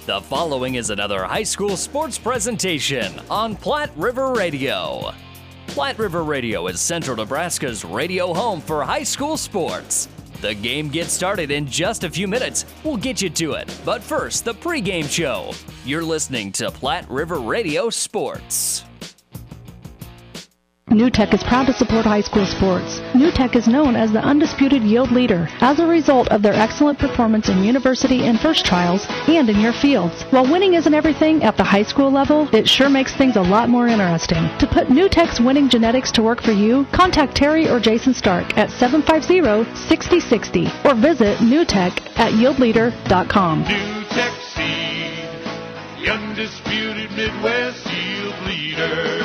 The following is another high school sports presentation on Platte River Radio. Platte River Radio is Central Nebraska's radio home for high school sports. The game gets started in just a few minutes. We'll get you to it. But first, the pregame show. You're listening to Platte River Radio Sports. NewTek is proud to support high school sports. NewTek is known as the undisputed yield leader as a result of their excellent performance in university and first trials and in your fields. While winning isn't everything at the high school level, it sure makes things a lot more interesting. To put NewTek's winning genetics to work for you, contact Terry or Jason Stark at 750-6060 or visit newtek@yieldleader.com. NewTek Seed, the undisputed Midwest yield leader.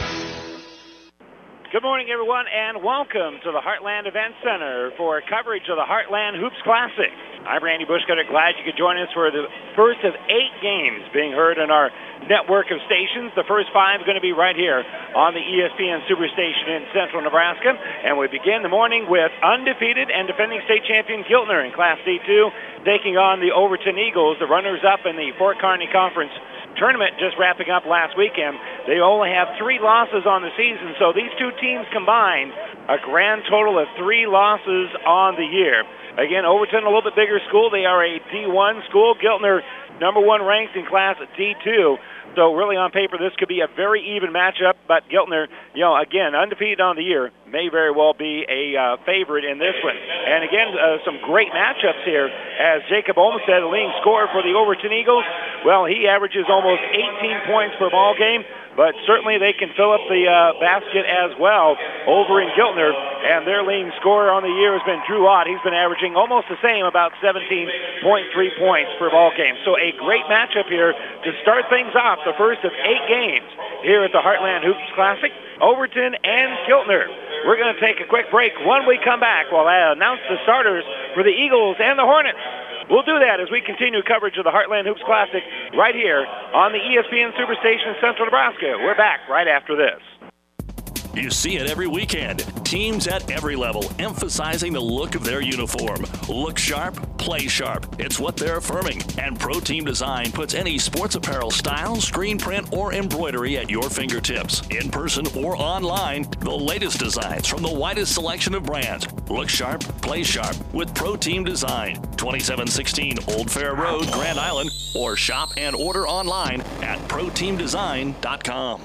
Good morning, everyone, and welcome to the Heartland Event Center for coverage of the Heartland Hoops Classic. I'm Randy Bushcutter. Glad you could join us for the first of 8 games being heard on our network of stations. The first 5 are going to be right here on the ESPN Superstation in Central Nebraska. And we begin the morning with undefeated and defending state champion Giltner in Class D2 taking on the Overton Eagles, the runners-up in the Fort Kearney Conference tournament just wrapping up last weekend. They only have 3 losses on the season, so these two teams combined a grand total of 3 losses on the year. Again, Overton, a little bit bigger school. They are a D1 school. Giltner, number 1 ranked in Class D2. So really on paper, this could be a very even matchup, but Giltner, again, undefeated on the year, may very well be a favorite in this one. And again, some great matchups here as Jacob Olmstead, the leading scorer for the Overton Eagles. Well, he averages almost 18 points per ball game, but certainly they can fill up the basket as well over in Giltner. And their leading scorer on the year has been Drew Ott. He's been averaging almost the same, about 17.3 points per ball game. So a great matchup here to start things off, the first of 8 games here at the Heartland Hoops Classic, Overton and Giltner. We're going to take a quick break. When we come back, we'll announce the starters for the Eagles and the Hornets. We'll do that as we continue coverage of the Heartland Hoops Classic right here on the ESPN Superstation Central Nebraska. We're back right after this. You see it every weekend. Teams at every level emphasizing the look of their uniform. Look sharp, play sharp. It's what they're affirming. And Pro Team Design puts any sports apparel style, screen print, or embroidery at your fingertips. In person or online, the latest designs from the widest selection of brands. Look sharp, play sharp with Pro Team Design. 2716 Old Fair Road, Grand Island, or shop and order online at ProTeamDesign.com.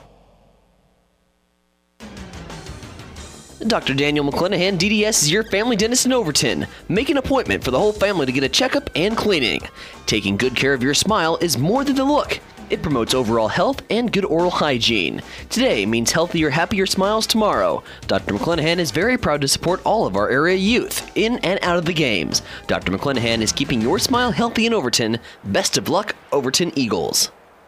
Dr. Daniel McClenahan, DDS, is your family dentist in Overton. Make an appointment for the whole family to get a checkup and cleaning. Taking good care of your smile is more than the look. It promotes overall health and good oral hygiene. Today means healthier, happier smiles tomorrow. Dr. McClenahan is very proud to support all of our area youth in and out of the games. Dr. McClenahan is keeping your smile healthy in Overton. Best of luck, Overton Eagles.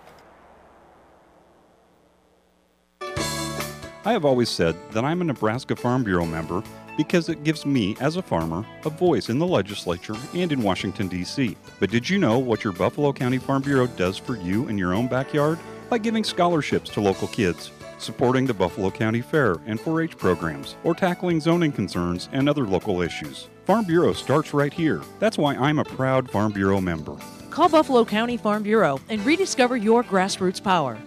I have always said that I'm a Nebraska Farm Bureau member because it gives me, as a farmer, a voice in the legislature and in Washington, D.C. But did you know what your Buffalo County Farm Bureau does for you in your own backyard? By giving scholarships to local kids, supporting the Buffalo County Fair and 4-H programs, or tackling zoning concerns and other local issues. Farm Bureau starts right here. That's why I'm a proud Farm Bureau member. Call Buffalo County Farm Bureau and rediscover your grassroots power.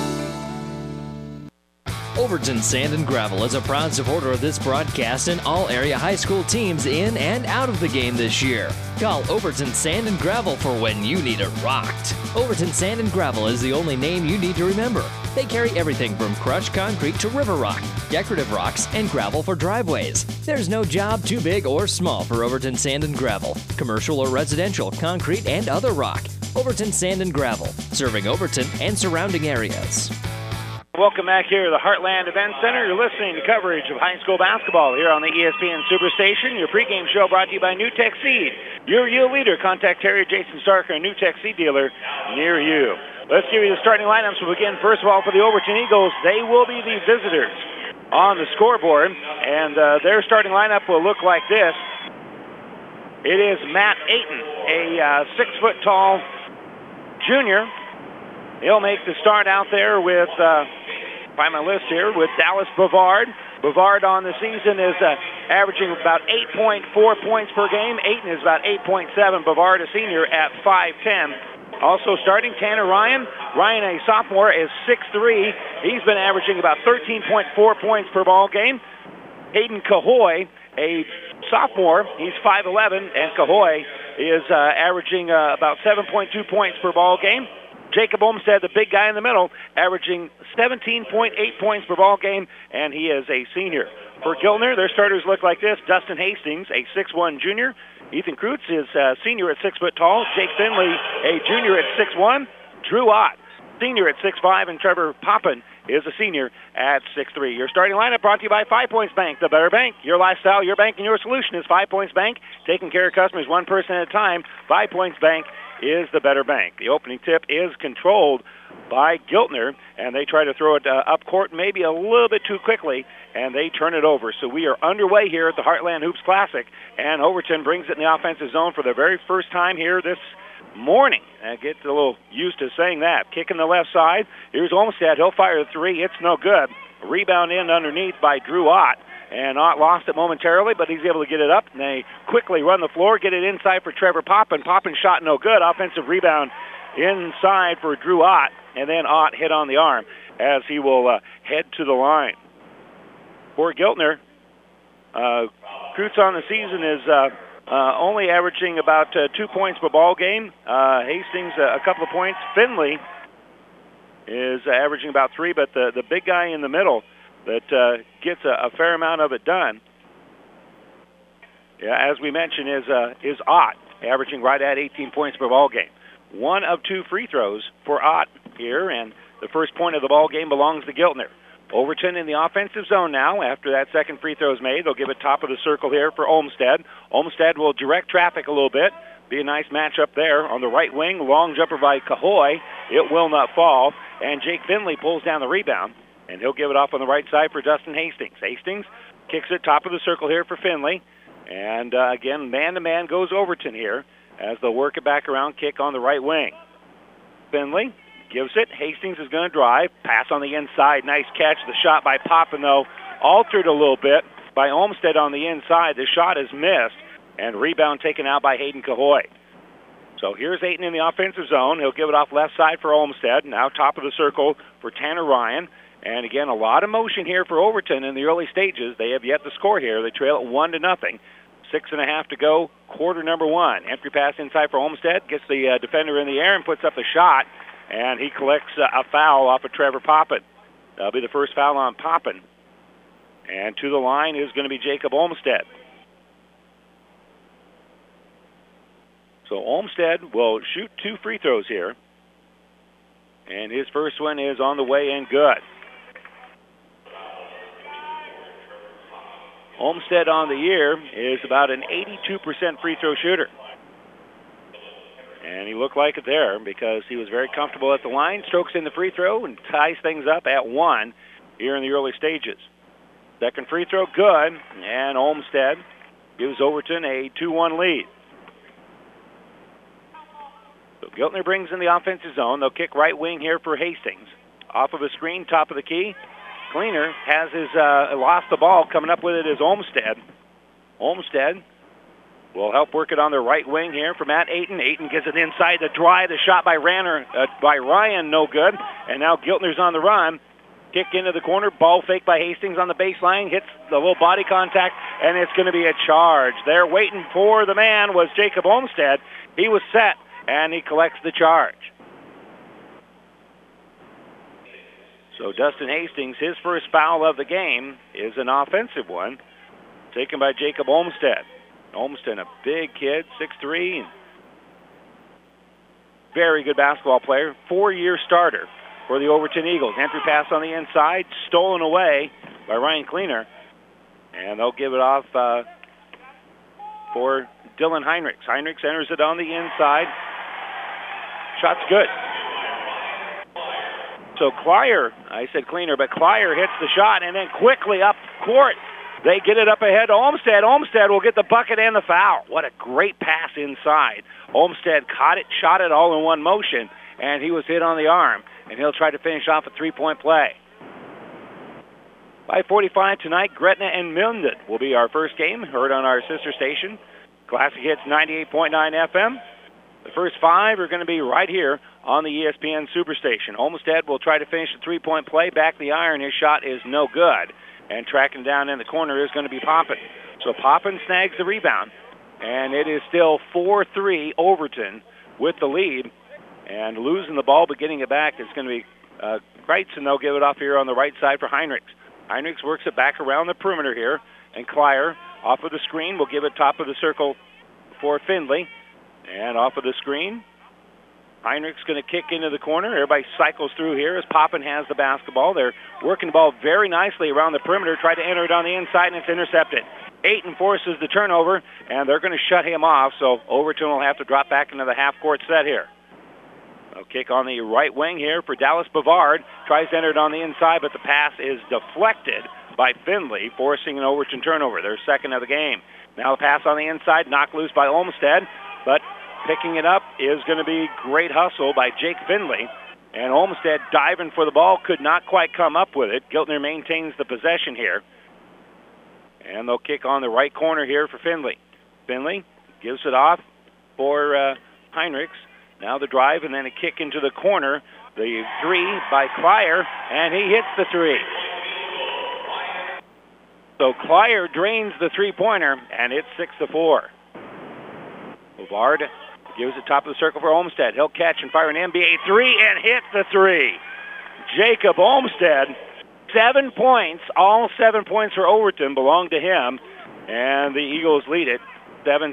Overton Sand and Gravel is a proud supporter of this broadcast and all area high school teams in and out of the game this year. Call Overton Sand and Gravel for when you need it rocked. Overton Sand and Gravel is the only name you need to remember. They carry everything from crushed concrete to river rock, decorative rocks, and gravel for driveways. There's no job too big or small for Overton Sand and Gravel. Commercial or residential, concrete, and other rock. Overton Sand and Gravel, serving Overton and surrounding areas. Welcome back here to the Heartland Event Center. You're listening to coverage of high school basketball here on the ESPN Superstation. Your pregame show brought to you by NewTek Seed. Your yield leader. Contact Terry or Jason Stark, a NewTek Seed dealer near you. Let's give you the starting lineups. We'll begin first of all for the Overton Eagles. They will be the visitors on the scoreboard, and their starting lineup will look like this. It is Matt Ayton, a 6-foot-tall junior. He'll make the start out there with, find my list here, with Dallas Bavard. Bavard on the season is averaging about 8.4 points per game. Ayton is about 8.7. Bavard, a senior, at 5'10". Also starting, Tanner Ryan. Ryan, a sophomore, is 6'3". He's been averaging about 13.4 points per ball game. Hayden Cahoy, a sophomore, he's 5'11", and Cahoy is averaging about 7.2 points per ball game. Jacob Olmstead, the big guy in the middle, averaging 17.8 points per ball game, and he is a senior. For Giltner, their starters look like this. Dustin Hastings, a 6'1" junior. Ethan Kreutz is a senior at 6 foot tall. Jake Finley, a junior at 6'1". Drew Ott, senior at 6'5", and Trevor Poppin is a senior at 6'3". Your starting lineup brought to you by 5 Points Bank, the better bank. Your lifestyle, your bank, and your solution is 5 Points Bank. Taking care of customers one person at a time. 5 Points Bank is the better bank. The opening tip is controlled by Giltner, and they try to throw it up court maybe a little bit too quickly, and they turn it over. So we are underway here at the Heartland Hoops Classic, and Overton brings it in the offensive zone for the very first time here this morning. Get a little used to saying that. Kick in the left side. Here's Olmstead. He'll fire the three. It's no good. Rebound in underneath by Drew Ott. And Ott lost it momentarily, but he's able to get it up. And they quickly run the floor, get it inside for Trevor Poppin. Poppin shot no good. Offensive rebound inside for Drew Ott. And then Ott hit on the arm as he will head to the line. For Giltner, Kreutz on the season is only averaging about 2 points per ball game. Hastings, a couple of points. Finley is averaging about 3, but the big guy in the middle that gets a fair amount of it done, as we mentioned, is Ott, averaging right at 18 points per ball game. 1 of 2 free throws for Ott here, and the first point of the ball game belongs to Giltner. Overton in the offensive zone now. After that second free throw is made, they'll give it top of the circle here for Olmstead. Olmstead will direct traffic a little bit. Be a nice matchup there on the right wing. Long jumper by Cahoy. It will not fall. And Jake Finley pulls down the rebound, and he'll give it off on the right side for Dustin Hastings. Hastings kicks it top of the circle here for Finley. And again, man-to-man goes Overton here as they'll work it back around, kick on the right wing. Finley gives it. Hastings is going to drive. Pass on the inside. Nice catch. The shot by Poppin, though, altered a little bit by Olmstead on the inside. The shot is missed, and rebound taken out by Hayden Cahoy. So here's Ayton in the offensive zone. He'll give it off left side for Olmstead. Now top of the circle for Tanner Ryan. And again, a lot of motion here for Overton in the early stages. They have yet to score here. They trail at 1-0. 6.5 to go, quarter number 1. Entry pass inside for Olmstead. Gets the defender in the air and puts up the shot. And he collects a foul off of Trevor Poppin. That'll be the first foul on Poppin. And to the line is going to be Jacob Olmstead. So Olmstead will shoot 2 free throws here. And his first one is on the way and good. Olmstead on the year is about an 82% free throw shooter. And he looked like it there because he was very comfortable at the line, strokes in the free throw, and ties things up at 1 here in the early stages. Second free throw, good, and Olmstead gives Overton a 2-1 lead. So Giltner brings in the offensive zone. They'll kick right wing here for Hastings. Off of a screen, top of the key. Cleaner has his lost the ball. Coming up with it is Olmstead. Olmstead will help work it on the right wing here for Matt Ayton. Ayton gets it inside the drive. The shot by Ryan, no good. And now Giltner's on the run. Kick into the corner. Ball fake by Hastings on the baseline. Hits the little body contact, and it's going to be a charge. There waiting for the man was Jacob Olmstead. He was set, and he collects the charge. So Dustin Hastings, his first foul of the game is an offensive one, taken by Jacob Olmstead. Olmstead, a big kid, 6'3", very good basketball player, 4-year starter for the Overton Eagles. Entry pass on the inside, stolen away by Ryan Cleaner, and they'll give it off for Dylan Heinrichs. Heinrichs enters it on the inside. Shot's good. So Clyer, I said Cleaner, but Clyer hits the shot, and then quickly up court, they get it up ahead to Olmstead. Olmstead will get the bucket and the foul. What a great pass inside. Olmstead caught it, shot it all in one motion, and he was hit on the arm, and he'll try to finish off a 3-point play. 5:45 tonight, Gretna and Minden will be our first game, heard on our sister station, Classic Hits 98.9 FM. The first 5 are going to be right here on the ESPN Superstation. Olmsted will try to finish a three-point play. Back the iron. His shot is no good. And tracking down in the corner is going to be Poppin. So Poppin snags the rebound. And it is still 4-3 Overton with the lead. And losing the ball but getting it back is going to be Kreitz, and they'll give it off here on the right side for Heinrichs. Heinrichs works it back around the perimeter here. And Klyer, off of the screen, will give it top of the circle for Findlay. And off of the screen, Heinrichs going to kick into the corner. Everybody cycles through here as Poppin has the basketball. They're working the ball very nicely around the perimeter, try to enter it on the inside, and it's intercepted. Ayton forces the turnover, and they're going to shut him off, so Overton will have to drop back into the half-court set here. A kick on the right wing here for Dallas Bavard. Tries to enter it on the inside, but the pass is deflected by Findlay, forcing an Overton turnover. Their second of the game. Now the pass on the inside, knocked loose by Olmsted, but picking it up is going to be great hustle by Jake Findlay. And Olmsted diving for the ball, could not quite come up with it. Giltner maintains the possession here. And they'll kick on the right corner here for Findlay. Findlay gives it off for Heinrichs. Now the drive and then a kick into the corner. The three by Klyer, and he hits the three. So Klyer drains the three-pointer, and it's 6-4. Bavard gives it top of the circle for Olmsted. He'll catch and fire an NBA three and hit the three. Jacob Olmsted, 7 points. All 7 points for Overton belong to him, and the Eagles lead it 7-6.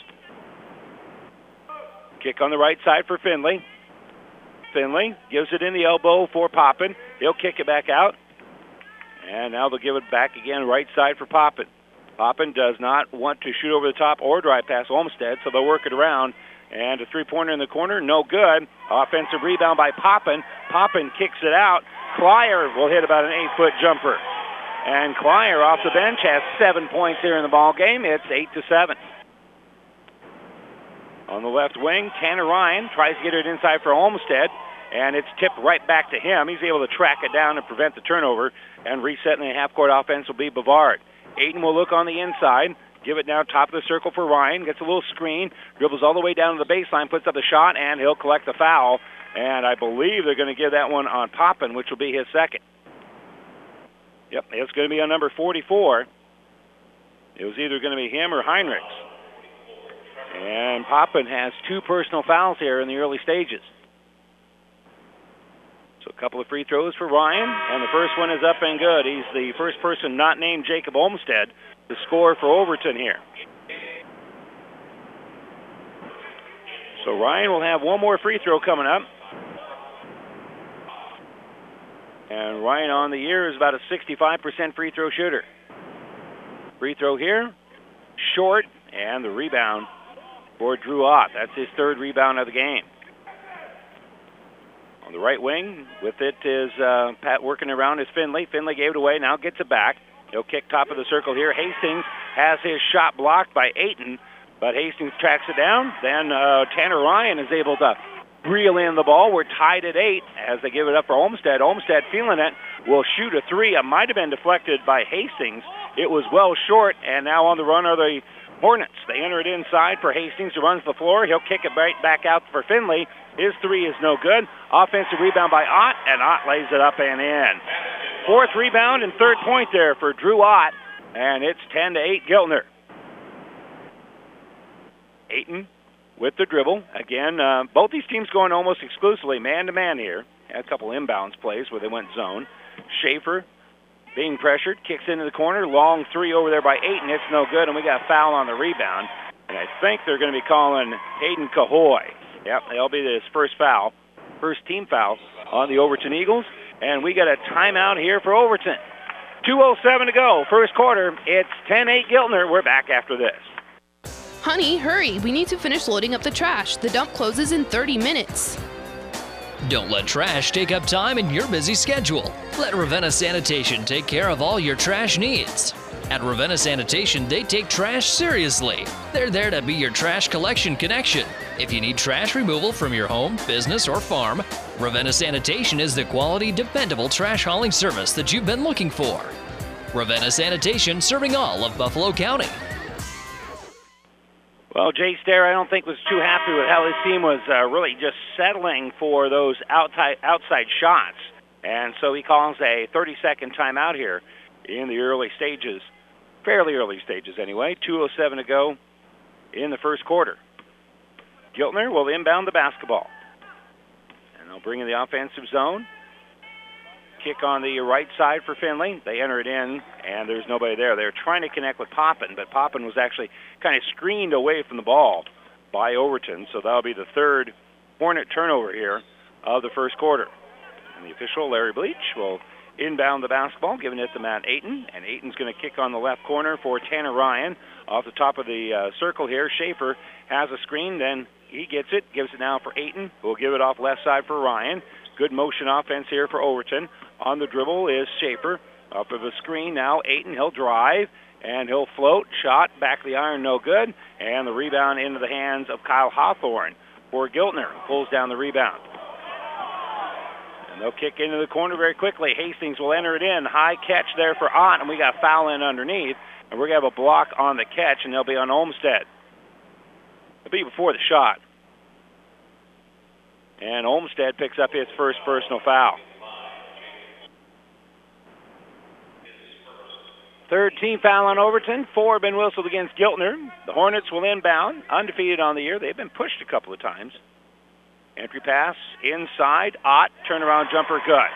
Kick on the right side for Findlay. Findlay gives it in the elbow for Poppin. He'll kick it back out. And now they'll give it back again right side for Poppin. Poppin does not want to shoot over the top or drive past Olmsted, so they'll work it around. And a three-pointer in the corner, no good. Offensive rebound by Poppin. Poppin kicks it out. Klyer will hit about an 8-foot jumper. And Klyer off the bench has 7 points here in the ball game. It's 8-7. On the left wing, Tanner Ryan tries to get it inside for Olmsted, and it's tipped right back to him. He's able to track it down and prevent the turnover, and resetting the half-court offense will be Bavard. Ayton will look on the inside, give it down top of the circle for Ryan, gets a little screen, dribbles all the way down to the baseline, puts up the shot, and he'll collect the foul. And I believe they're going to give that one on Poppin, which will be his second. Yep, it's going to be on number 44. It was either going to be him or Heinrichs. And Poppin has 2 personal fouls here in the early stages. So a couple of free throws for Ryan, and the first one is up and good. He's the first person not named Jacob Olmsted to score for Overton here. So Ryan will have one more free throw coming up. And Ryan on the year is about a 65% free throw shooter. Free throw here, short, and the rebound for Drew Ott. That's his 3rd rebound of the game. On the right wing, with it is Pat working around is Findlay. Findlay gave it away, now gets it back. He'll kick top of the circle here. Hastings has his shot blocked by Ayton, but Hastings tracks it down. Then Tanner Ryan is able to reel in the ball. We're tied at 8 as they give it up for Olmsted. Olmsted feeling it, will shoot a three. It might have been deflected by Hastings. It was well short, and now on the run are the Hornets. They enter it inside for Hastings, who runs the floor. He'll kick it right back out for Findlay. His three is no good. Offensive rebound by Ott, and Ott lays it up and in. 4th rebound and 3rd point there for Drew Ott, and it's 10-8 Giltner. Ayton with the dribble. Again, both these teams going almost exclusively man-to-man here. Had a couple inbounds plays where they went zone. Schaefer being pressured, kicks into the corner. Long three over there by Ayton. It's no good, and we got a foul on the rebound. And I think they're going to be calling Hayden Cahoy. Yep, that'll be his first foul, first team foul on the Overton Eagles. And we got a timeout here for Overton. 2:07 to go, first quarter. It's 10-8 Giltner. We're back after this. Honey, hurry. We need to finish loading up the trash. The dump closes in 30 minutes. Don't let trash take up time in your busy schedule. Let Ravenna Sanitation take care of all your trash needs. At Ravenna Sanitation, they take trash seriously. They're there to be your trash collection connection. If you need trash removal from your home, business, or farm, Ravenna Sanitation is the quality, dependable trash hauling service that you've been looking for. Ravenna Sanitation, serving all of Buffalo County. Well, Jay Stair, I don't think was too happy with how his team was really just settling for those outside shots. And so he calls a 30-second timeout here in the early stages, fairly early stages anyway. 2:07 to go in the first quarter. Giltner will inbound the basketball. And they'll bring in the offensive zone. Kick on the right side for Finley. They enter it in, and there's nobody there. They're trying to connect with Poppin, but Poppin was actually kind of screened away from the ball by Overton, so that'll be the third Hornet turnover here of the first quarter. And the official, Larry Bleach, will inbound the basketball, giving it to Matt Ayton, and Ayton's going to kick on the left corner for Tanner Ryan. Off the top of the circle here, Schaefer has a screen, then he gets it, gives it now for Ayton, who will give it off left side for Ryan. Good motion offense here for Overton. On the dribble is Schaefer. Up of the screen now, Ayton, he'll drive, and he'll float. Shot, back of the iron, no good. And the rebound into the hands of Kyle Hawthorne for Giltner, who pulls down the rebound. And they'll kick into the corner very quickly. Hastings will enter it in. High catch there for Ott, and we got foul in underneath. And we're going to have a block on the catch, and they'll be on Olmstead. It'll be before the shot. And Olmstead picks up his first personal foul. Third team foul on Overton. 4 have been whistled against Giltner. The Hornets will inbound, undefeated on the year. They've been pushed a couple of times. Entry pass inside. Ott, turnaround jumper, good.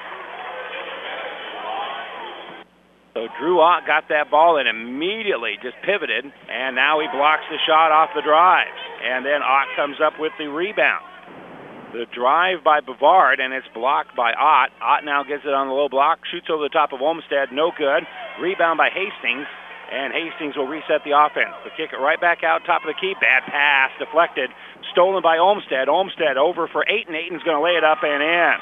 So Drew Ott got that ball and immediately just pivoted, and now he blocks the shot off the drive. And then Ott comes up with the rebound. The drive by Bavard, and it's blocked by Ott. Ott now gets it on the low block, shoots over the top of Olmstead, no good. Rebound by Hastings, and Hastings will reset the offense. They kick it right back out, top of the key. Bad pass, deflected, stolen by Olmstead. Olmstead over for Ayton. Ayton's going to lay it up and in.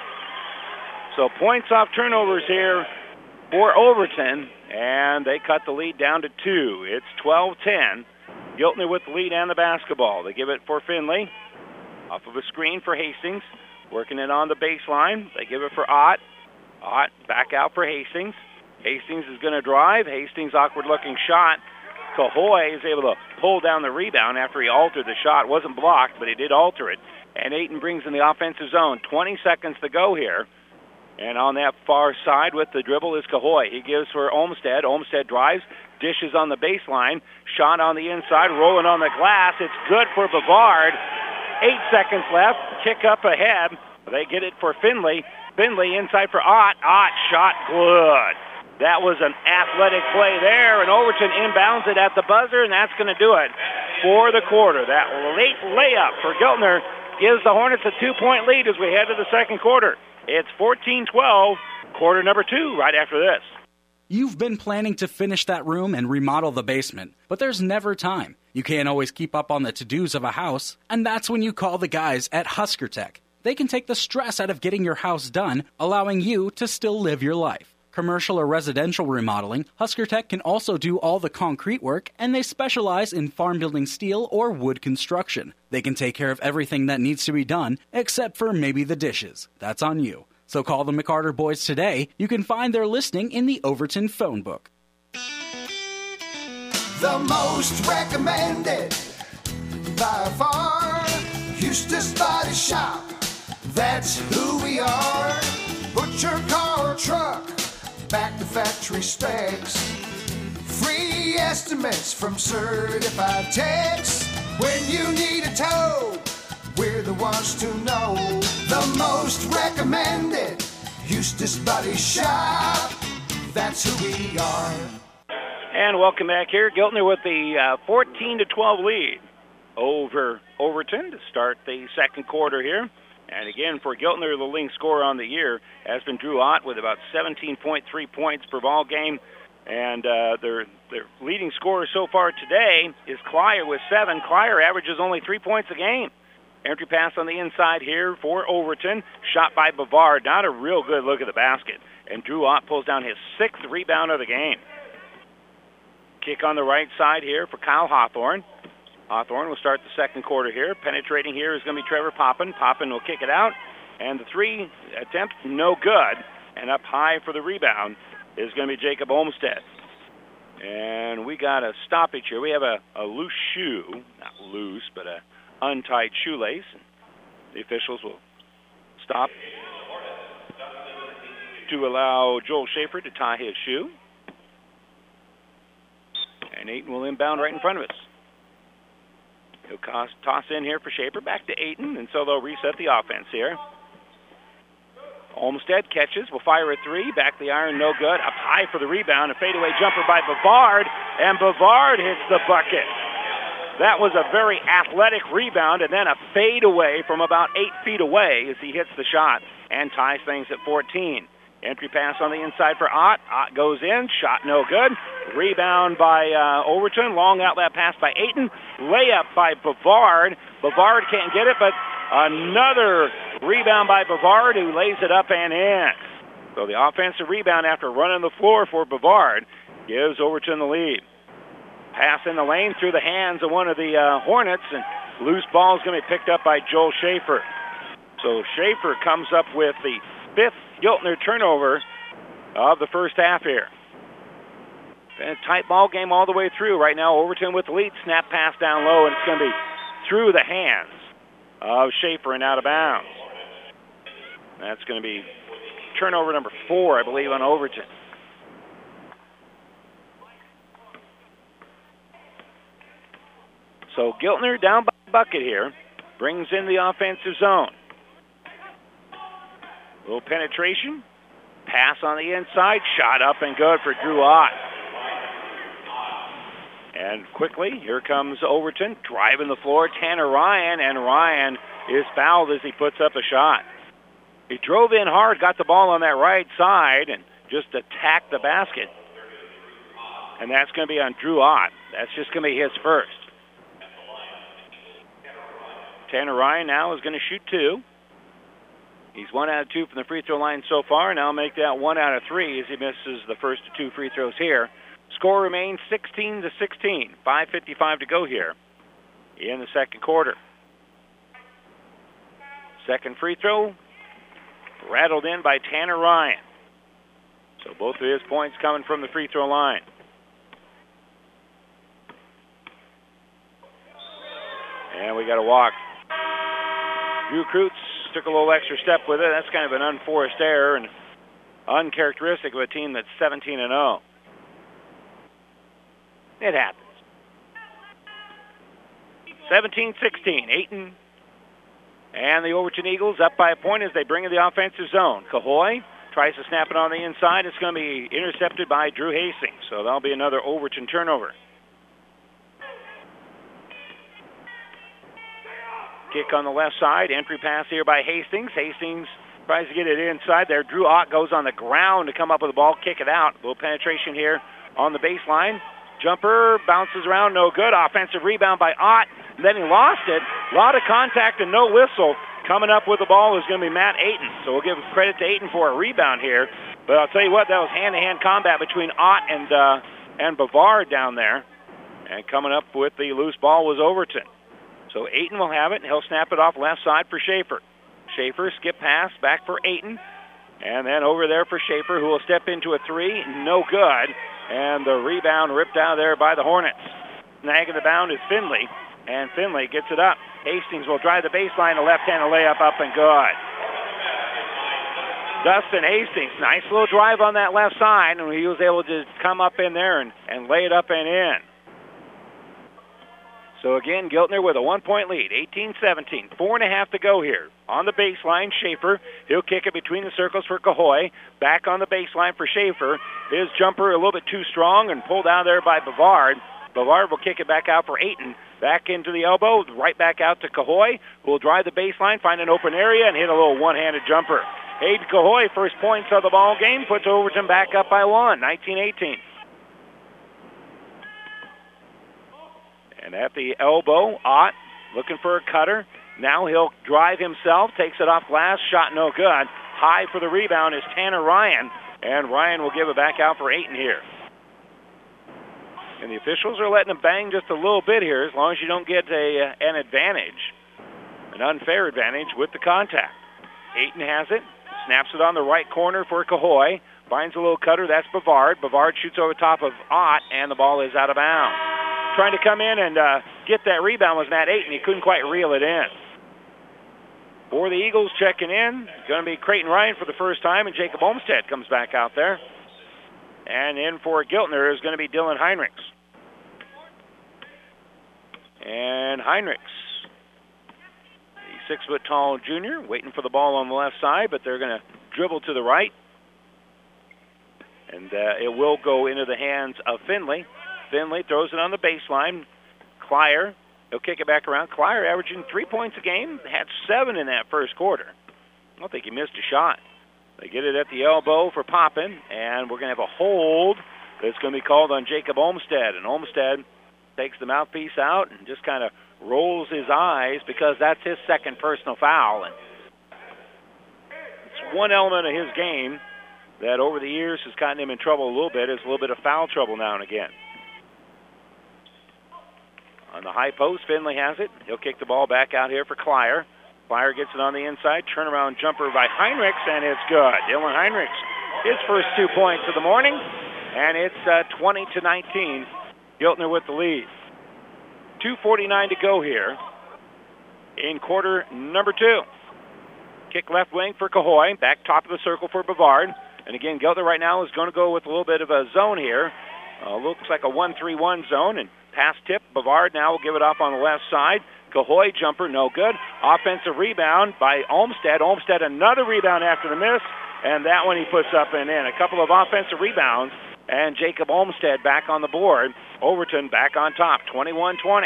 So points off turnovers here for Overton, and they cut the lead down to 2. It's 12-10. Giltner with the lead and the basketball. They give it for Finley. Off of a screen for Hastings. Working it on the baseline. They give it for Ott. Ott back out for Hastings. Hastings is going to drive. Hastings, awkward-looking shot. Cahoy is able to pull down the rebound after he altered the shot. Wasn't blocked, but he did alter it. And Ayton brings in the offensive zone. 20 seconds to go here. And on that far side with the dribble is Cahoy. He gives for Olmstead. Olmstead drives. Dishes on the baseline. Shot on the inside. Rolling on the glass. It's good for Bavard. 8 seconds left. Kick up ahead. They get it for Finley. Finley inside for Ott. Ott shot good. That was an athletic play there, and Overton inbounds it at the buzzer, and that's going to do it for the quarter. That late layup for Giltner gives the Hornets a 2-point lead as we head to the second quarter. It's 14-12, quarter number 2, right after this. You've been planning to finish that room and remodel the basement, but there's never time. You can't always keep up on the to-dos of a house, and that's when you call the guys at Husker Tech. They can take the stress out of getting your house done, allowing you to still live your life. Commercial or residential remodeling, Husker Tech can also do all the concrete work, and they specialize in farm building steel or wood construction. They can take care of everything that needs to be done, except for maybe the dishes. That's on you. So call the McCarter boys today. You can find their listing in the Overton phone book. The most recommended by far, Eustace Body Shop. That's who we are. Put your car or truck back to factory specs. Free estimates from certified techs. When you need a tow, we're the ones to know. The most recommended Eustace Body Shop. That's who we are. And welcome back here. Giltner with the 14-12 lead over Overton to start the second quarter here. And again, for Giltner, the leading scorer on the year has been Drew Ott with about 17.3 points per ball game. And their leading scorer so far today is Clyer with 7. Clyer averages only 3 points a game. Entry pass on the inside here for Overton. Shot by Bavard. Not a real good look at the basket. And Drew Ott pulls down his 6th rebound of the game. Kick on the right side here for Kyle Hawthorne. Hawthorne will start the second quarter here. Penetrating here is going to be Trevor Poppin. Poppin will kick it out. And the 3 attempt, no good. And up high for the rebound is going to be Jacob Olmstead. And we got a stoppage here. We have a loose shoe, not loose, but a untied shoelace. The officials will stop to allow Joel Schaefer to tie his shoe. And Ayton will inbound right in front of us. He'll toss in here for Schaefer, back to Ayton, and so they'll reset the offense here. Olmsted catches, will fire a three, back the iron, no good. Up high for the rebound, a fadeaway jumper by Bavard, and Bavard hits the bucket. That was a very athletic rebound, and then a fadeaway from about 8 feet away as he hits the shot and ties things at 14. Entry pass on the inside for Ott. Ott goes in, shot no good. Rebound by Overton, long outlet pass by Ayton. Layup by Bavard. Bavard can't get it, but another rebound by Bavard who lays it up and in. So the offensive rebound after running the floor for Bavard gives Overton the lead. Pass in the lane through the hands of one of the Hornets, and loose ball is going to be picked up by Joel Schaefer. So Schaefer comes up with the 5th Giltner turnover of the first half here. And a tight ball game all the way through. Right now, Overton with the lead. Snap pass down low, and it's going to be through the hands of Schaefer and out of bounds. That's going to be turnover number 4, I believe, on Overton. So Giltner down by the bucket here. Brings in the offensive zone. Little penetration. Pass on the inside. Shot up and good for Drew Ott. And quickly, here comes Overton, driving the floor, Tanner Ryan, and Ryan is fouled as he puts up a shot. He drove in hard, got the ball on that right side, and just attacked the basket. And that's going to be on Drew Ott. That's just going to be his first. Tanner Ryan now is going to shoot 2. He's 1 out of 2 from the free throw line so far, and I'll make that 1 out of 3 as he misses the first 2 free throws here. Score remains 16-16. 5:55 to go here in the second quarter. Second free throw rattled in by Tanner Ryan. So both of his points coming from the free throw line. And we got a walk. Drew Kreutz took a little extra step with it. That's kind of an unforced error and uncharacteristic of a team that's 17-0. It happens. 17-16. Ayton and the Overton Eagles up by a point as they bring in the offensive zone. Cahoy tries to snap it on the inside. It's going to be intercepted by Drew Hastings. So that'll be another Overton turnover. Kick on the left side. Entry pass here by Hastings. Hastings tries to get it inside there. Drew Ott goes on the ground to come up with the ball, kick it out. A little penetration here on the baseline. Jumper bounces around, no good. Offensive rebound by Ott. Then he lost it. A lot of contact and no whistle. Coming up with the ball is going to be Matt Ayton. So we'll give credit to Ayton for a rebound here. But I'll tell you what, that was hand-to-hand combat between Ott and Bavard down there. And coming up with the loose ball was Overton. So Ayton will have it, and he'll snap it off left side for Schaefer. Schaefer, skip pass, back for Ayton. And then over there for Schaefer, who will step into a 3. No good. And the rebound ripped out there by the Hornets. Snagging the bound is Finley, and Finley gets it up. Hastings will drive the baseline, a left-handed layup up and good. Dustin Hastings, nice little drive on that left side, and he was able to come up in there and lay it up and in. So again, Giltner with a 1-point lead, 18-17, 4.5 to go here. On the baseline, Schaefer, he'll kick it between the circles for Cahoy. Back on the baseline for Schaefer. His jumper a little bit too strong and pulled out there by Bavard. Bavard will kick it back out for Ayton. Back into the elbow, right back out to Cahoy, who will drive the baseline, find an open area, and hit a little one-handed jumper. Hayden Cahoy, first points of the ball game, puts Overton back up by 1, 19-18. And at the elbow, Ott looking for a cutter. Now he'll drive himself, takes it off glass, shot no good. High for the rebound is Tanner Ryan, and Ryan will give it back out for Ayton here. And the officials are letting him bang just a little bit here as long as you don't get an advantage, an unfair advantage with the contact. Ayton has it, snaps it on the right corner for Cahoy. Finds a little cutter. That's Bavard. Bavard shoots over top of Ott, and the ball is out of bounds. Trying to come in and get that rebound was Matt Ayton. He couldn't quite reel it in. For the Eagles, checking in, going to be Creighton Ryan for the first time, and Jacob Olmstead comes back out there. And in for Giltner is going to be Dylan Heinrichs. And Heinrichs, the 6-foot-tall junior, waiting for the ball on the left side, but they're going to dribble to the right. And it will go into the hands of Finley. Finley throws it on the baseline. Clyer, he'll kick it back around. Clyer averaging 3 points a game, had 7 in that first quarter. I don't think he missed a shot. They get it at the elbow for Poppin, and we're going to have a hold that's going to be called on Jacob Olmstead. And Olmstead takes the mouthpiece out and just kind of rolls his eyes because that's his second personal foul. And it's one element of his game that over the years has gotten him in trouble a little bit, is a little bit of foul trouble now and again. On the high post, Finley has it. He'll kick the ball back out here for Clyer. Clyer gets it on the inside. Turnaround jumper by Heinrichs, and it's good. Dylan Heinrichs, his first 2 points of the morning, and it's 20-19. Giltner with the lead. 2:49 to go here in quarter number 2. Kick left wing for Cahoy. Back top of the circle for Bavard. And again, Giltner right now is going to go with a little bit of a zone here. Looks like a 1-3-1 zone. And pass tip. Bavard now will give it off on the left side. Cahoy jumper, no good. Offensive rebound by Olmstead. Olmstead another rebound after the miss. And that one he puts up and in. A couple of offensive rebounds. And Jacob Olmstead back on the board. Overton back on top, 21-20.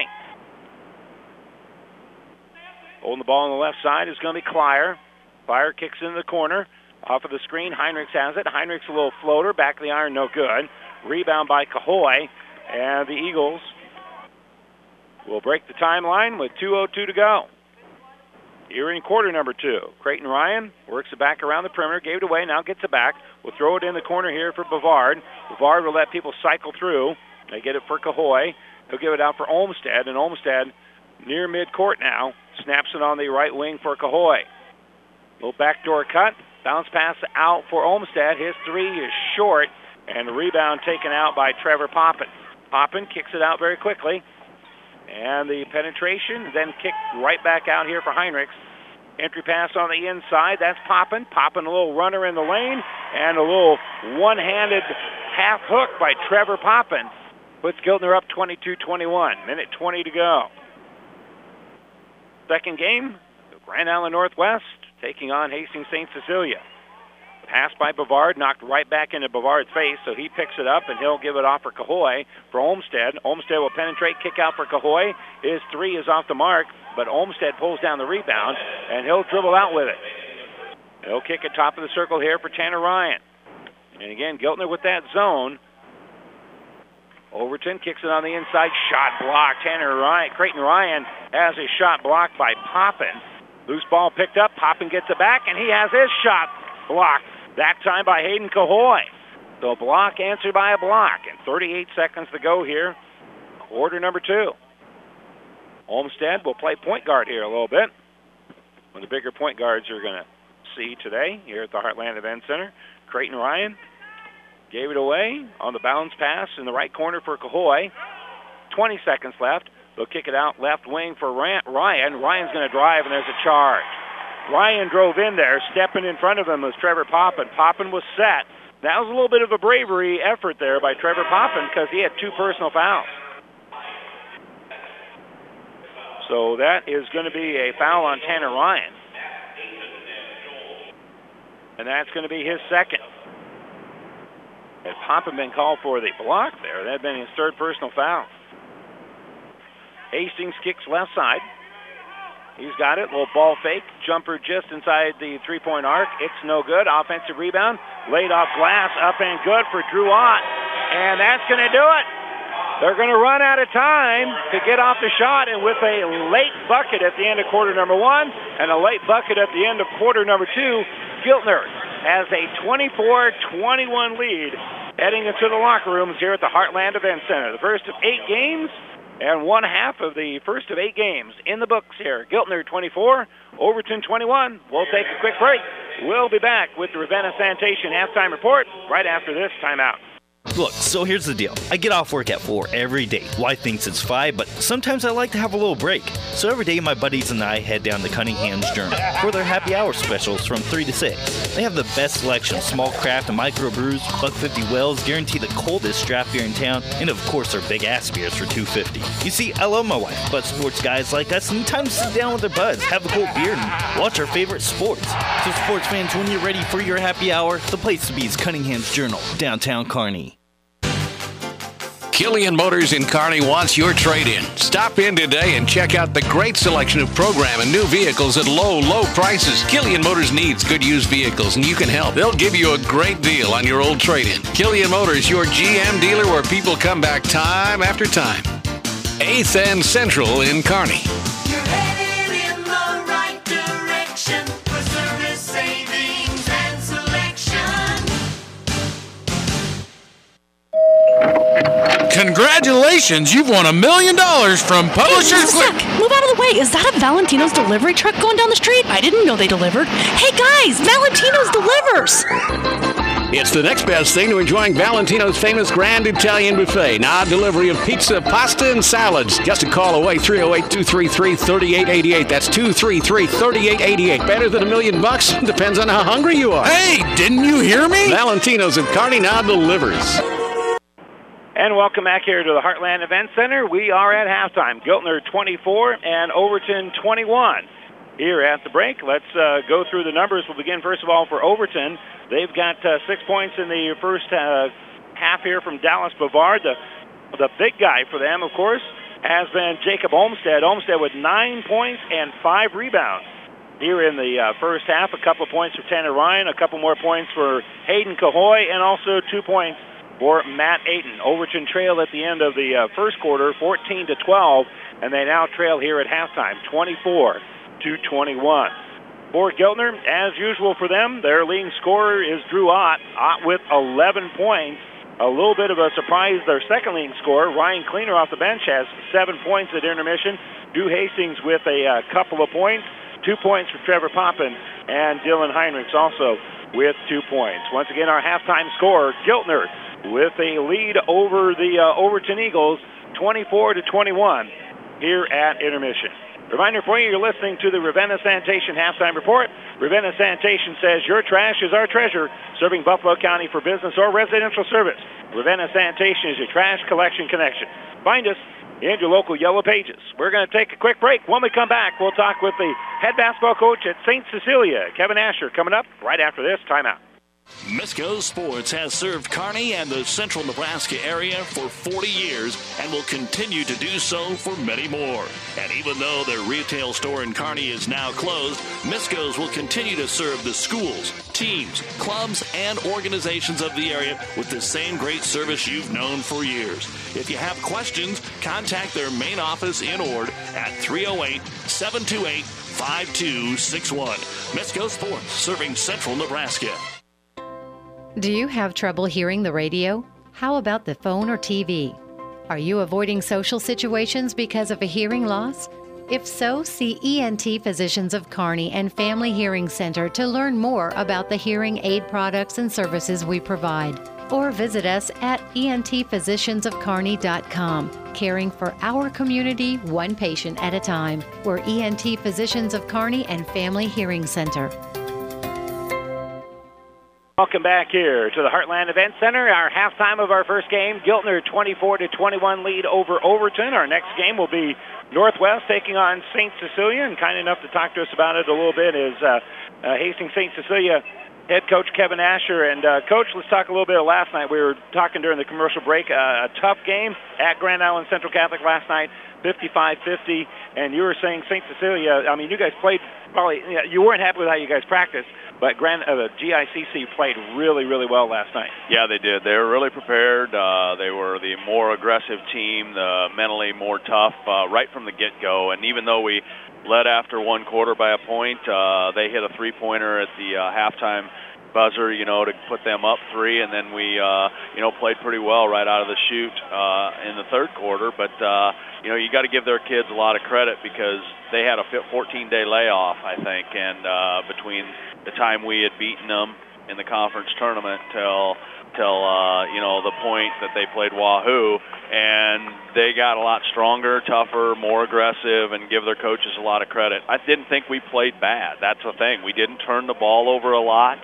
Holding the ball on the left side is going to be Clyer. Clyer kicks into the corner. Off of the screen, Heinrichs has it. Heinrichs a little floater, back of the iron, no good. Rebound by Cahoy. And the Eagles will break the timeline with 2:02 to go. Here in quarter number 2. Creighton Ryan works it back around the perimeter, gave it away, now gets it back. We'll throw it in the corner here for Bavard. Bavard will let people cycle through. They get it for Cahoy. He'll give it out for Olmstead, and Olmstead near midcourt now. Snaps it on the right wing for Cahoy. Little backdoor cut. Bounce pass out for Olmstead. His 3 is short, and the rebound taken out by Trevor Poppin. Poppin kicks it out very quickly. And the penetration, then kicked right back out here for Heinrichs. Entry pass on the inside. That's Poppin. Poppin, a little runner in the lane, and a little one-handed half hook by Trevor Poppin. Puts Giltner up 22-21. Minute 20 to go. Second game, Grand Island Northwest taking on Hastings St. Cecilia. Pass by Bavard, knocked right back into Bavard's face, so he picks it up, and he'll give it off for Cahoy for Olmstead. Olmstead will penetrate, kick out for Cahoy. His 3 is off the mark, but Olmstead pulls down the rebound, and he'll dribble out with it. He'll kick it top of the circle here for Tanner Ryan. And again, Giltner with that zone. Overton kicks it on the inside, shot blocked. Creighton Ryan has a shot blocked by Poppin. Loose ball picked up, Poppin gets it back, and he has his shot blocked. That time by Hayden Cahoy. So a block answered by a block. And 38 seconds to go here. Quarter number 2. Olmstead will play point guard here a little bit. One of the bigger point guards you're going to see today here at the Heartland Event Center. Creighton Ryan gave it away on the bounce pass in the right corner for Cahoy. 20 seconds left. They'll kick it out left wing for Ryan. Ryan's going to drive, and there's a charge. Ryan drove in there. Stepping in front of him was Trevor Poppin. Poppin was set. That was a little bit of a bravery effort there by Trevor Poppin because he had 2 personal fouls. So that is going to be a foul on Tanner Ryan. And that's going to be his second. Had Poppin been called for the block there, that had been his 3rd personal foul. Hastings kicks left side. He's got it. Little ball fake. Jumper just inside the 3-point arc. It's no good. Offensive rebound. Laid off glass. Up and good for Drew Ott. And that's going to do it. They're going to run out of time to get off the shot. And with a late bucket at the end of quarter number 1 and a late bucket at the end of quarter number 2, Giltner has a 24-21 lead heading into the locker rooms here at the Heartland Event Center. The first of 8 games And one half of the first of 8 games in the books here. Giltner 24, Overton 21. We'll take a quick break. We'll be back with the Ravenna Sanitation halftime report right after this timeout. Look, so here's the deal. I get off work at 4 every day. Wife thinks it's 5, but sometimes I like to have a little break. So every day my buddies and I head down to Cunningham's Journal for their happy hour specials from 3 to 6. They have the best selection of small craft and micro brews, $1.50 wells, guarantee the coldest draft beer in town, and of course our big ass beers for $2.50. You see, I love my wife, but sports guys like us need time to sit down with their buds, have a cold beer, and watch our favorite sports. So sports fans, when you're ready for your happy hour, the place to be is Cunningham's Journal, downtown Kearney. Killian Motors in Kearney wants your trade-in. Stop in today and check out the great selection of program and new vehicles at low, low prices. Killian Motors needs good used vehicles, and you can help. They'll give you a great deal on your old trade-in. Killian Motors, your GM dealer where people come back time after time. 8th and Central in Kearney. You're headed in the right direction for service, savings, and selection. Congratulations, you've won $1 million from Publishers Clear. Move out of the way. Is that a Valentino's delivery truck going down the street? I didn't know they delivered. Hey guys, Valentino's delivers. It's the next best thing to enjoying Valentino's famous Grand Italian Buffet. Now delivery of pizza, pasta, and salads. Just a call away, 308-233-3888. That's 233-3888. Better than $1 million? Depends on how hungry you are. Hey, didn't you hear me? Valentino's of Kearney now delivers. And welcome back here to the Heartland Event Center. We are at halftime. Giltner 24 and Overton 21. Here at the break, let's go through the numbers. We'll begin, first of all, for Overton. They've got 6 points in the first half here from Dallas Bavard. The big guy for them, of course, has been Jacob Olmstead. Olmstead with 9 points and 5 rebounds. Here in the first half, a couple of points for Tanner Ryan, a couple more points for Hayden Cahoy, and also 2 points for Matt Ayton. Overton trailed at the end of the first quarter, 14-12, and they now trail here at halftime, 24-21. For Giltner, as usual for them, their leading scorer is Drew Ott. Ott with 11 points. A little bit of a surprise, their second leading scorer, Ryan Cleaner off the bench, has 7 points at intermission. Drew Hastings with a couple of points, 2 points for Trevor Poppin, and Dylan Heinrichs also with 2 points. Once again, our halftime score, Giltner with a lead over the Overton Eagles, 24-21 here at intermission. Reminder for you, you're listening to the Ravenna Sanitation Halftime Report. Ravenna Sanitation says your trash is our treasure, serving Buffalo County for business or residential service. Ravenna Sanitation is your trash collection connection. Find us in your local Yellow Pages. We're going to take a quick break. When we come back, we'll talk with the head basketball coach at St. Cecilia, Kevin Asher, coming up right after this timeout. Misco Sports has served Kearney and the central Nebraska area for 40 years and will continue to do so for many more. And even though their retail store in Kearney is now closed, Misco's will continue to serve the schools, teams, clubs, and organizations of the area with the same great service you've known for years. If you have questions, contact their main office in Ord at 308-728-5261. Misco Sports, serving central Nebraska. Do you have trouble hearing the radio? How about the phone or TV? Are you avoiding social situations because of a hearing loss? If so, see ENT Physicians of Kearney and Family Hearing Center to learn more about the hearing aid products and services we provide. Or visit us at entphysiciansofkearney.com, caring for our community one patient at a time. We're ENT Physicians of Kearney and Family Hearing Center. Welcome back here to the Heartland Event Center. Our halftime of our first game, Giltner 24-21 lead over Overton. Our next game will be Northwest taking on St. Cecilia, and kind enough to talk to us about it a little bit is Hastings St. Cecilia head coach Kevin Asher. And Coach, let's talk a little bit of last night. We were talking during the commercial break, a tough game at Grand Island Central Catholic last night, 55-50, and you were saying St. Cecilia, I mean, you guys played probably, you weren't happy with how you guys practiced, but GICC played really, really well last night. Yeah, they did. They were really prepared. They were the more aggressive team, the mentally more tough right from the get-go. And even though we led after one quarter by a point, they hit a three-pointer at the halftime buzzer, to put them up 3, and then we, played pretty well right out of the chute in the third quarter. But, you got to give their kids a lot of credit because they had a 14-day layoff, I think, and between the time we had beaten them in the conference tournament till the point that they played Wahoo, and they got a lot stronger, tougher, more aggressive, and give their coaches a lot of credit. I didn't think we played bad. That's the thing. We didn't turn the ball over a lot.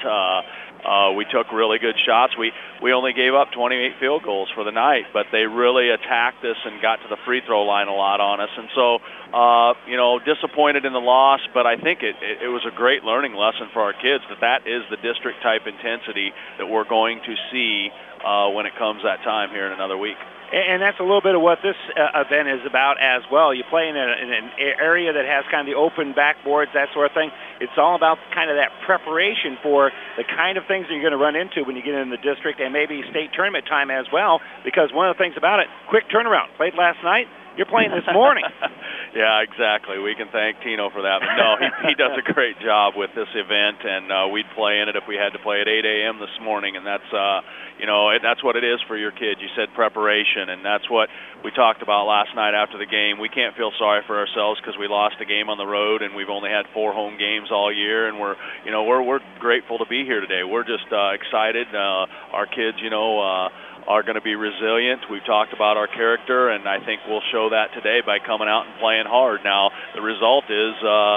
We took really good shots. We only gave up 28 field goals for the night, but they really attacked us and got to the free throw line a lot on us. And so, disappointed in the loss, but I think it was a great learning lesson for our kids that is the district-type intensity that we're going to see when it comes that time here in another week. And that's a little bit of what this event is about as well. You play in an area that has kind of the open backboards, that sort of thing. It's all about kind of that preparation for the kind of things that you're going to run into when you get in the district and maybe state tournament time as well, because one of the things about it, quick turnaround. Played last night. You're playing this morning. Yeah, exactly. We can thank Tino for that. But no, he does a great job with this event, and we'd play in it if we had to play at 8 a.m. this morning, and that's that's what it is for your kid. You said preparation, and that's what we talked about last night after the game. We can't feel sorry for ourselves because we lost a game on the road, and we've only had 4 home games all year, and we're grateful to be here today. We're just excited. Our kids, are going to be resilient. We've talked about our character, and I think we'll show that today by coming out and playing hard. Now, the result is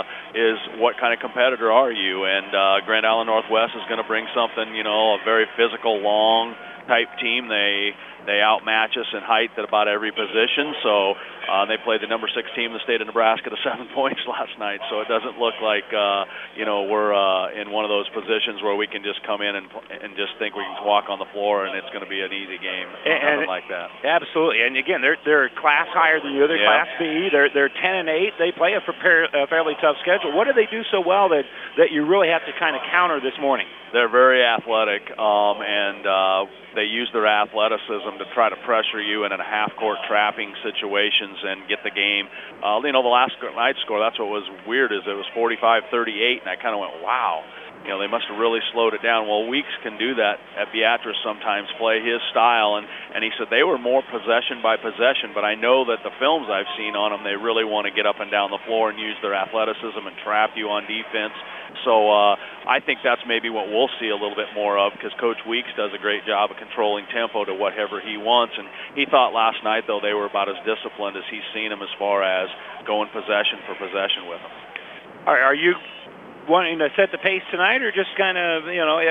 what kind of competitor are you? And Grand Island Northwest is going to bring something, a very physical, long type team. They outmatch us in height at about every position. So they played the number 6 team in the state of Nebraska to 7 points last night. So it doesn't look like we're in one of those positions where we can just come in and just think we can walk on the floor and it's going to be an easy game. Nothing like that. Absolutely. And again, they're class higher than you. They're Class B. They're 10-8. They play a fairly tough schedule. What do they do so well that you really have to kind of counter this morning? They're very athletic, and they use their athleticism to try to pressure you in a half-court trapping situations and get the game. The last night score, that's what was weird, is it was 45-38, and I kind of went, wow. They must have really slowed it down. Well, Weeks can do that at Beatrice sometimes, play his style, and he said they were more possession by possession, but I know that the films I've seen on them, they really want to get up and down the floor and use their athleticism and trap you on defense. So I think that's maybe what we'll see a little bit more of, because Coach Weeks does a great job of controlling tempo to whatever he wants, and he thought last night, though, they were about as disciplined as he's seen them as far as going possession for possession with them. Are you wanting to set the pace tonight, or just kind of,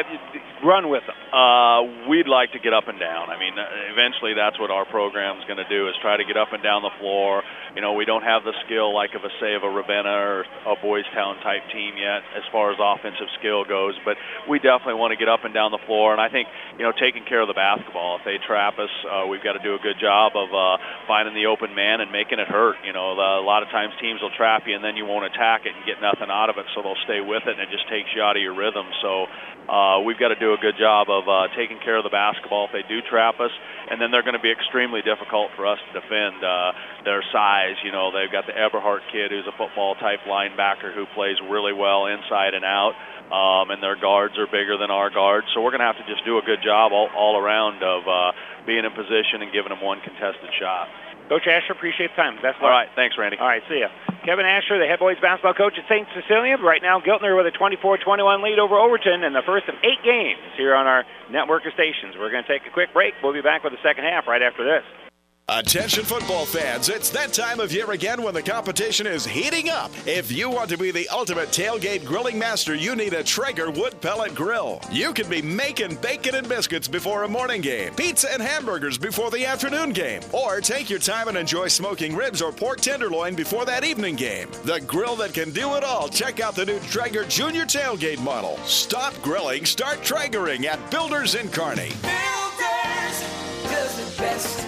run with them? We'd like to get up and down. I mean, eventually that's what our program's going to do, is try to get up and down the floor. We don't have the skill like of a Ravenna or a Boys Town type team yet as far as offensive skill goes, but we definitely want to get up and down the floor. And I think, taking care of the basketball. If they trap us, we've got to do a good job of finding the open man and making it hurt. A lot of times teams will trap you and then you won't attack it and get nothing out of it, so they'll stay with it, and it just takes you out of your rhythm. So we've got to do a good job of taking care of the basketball if they do trap us, and then they're going to be extremely difficult for us to defend. Their size, they've got the Eberhardt kid who's a football-type linebacker who plays really well inside and out, and their guards are bigger than our guards. So we're going to have to just do a good job all around of being in position and giving them one contested shot. Coach Asher, appreciate the time. Best luck. All right, thanks, Randy. All right, see ya. Kevin Asher, the head boys basketball coach at St. Cecilia. Right now, Giltner with a 24-21 lead over Overton in the first of 8 games here on our network of stations. We're going to take a quick break. We'll be back with the second half right after this. Attention football fans, it's that time of year again when the competition is heating up. If you want to be the ultimate tailgate grilling master, you need a Traeger wood pellet grill. You can be making bacon and biscuits before a morning game, pizza and hamburgers before the afternoon game, or take your time and enjoy smoking ribs or pork tenderloin before that evening game. The grill that can do it all. Check out the new Traeger Junior Tailgate model. Stop grilling, start Traegering at Builders in Kearney. Builders does it best.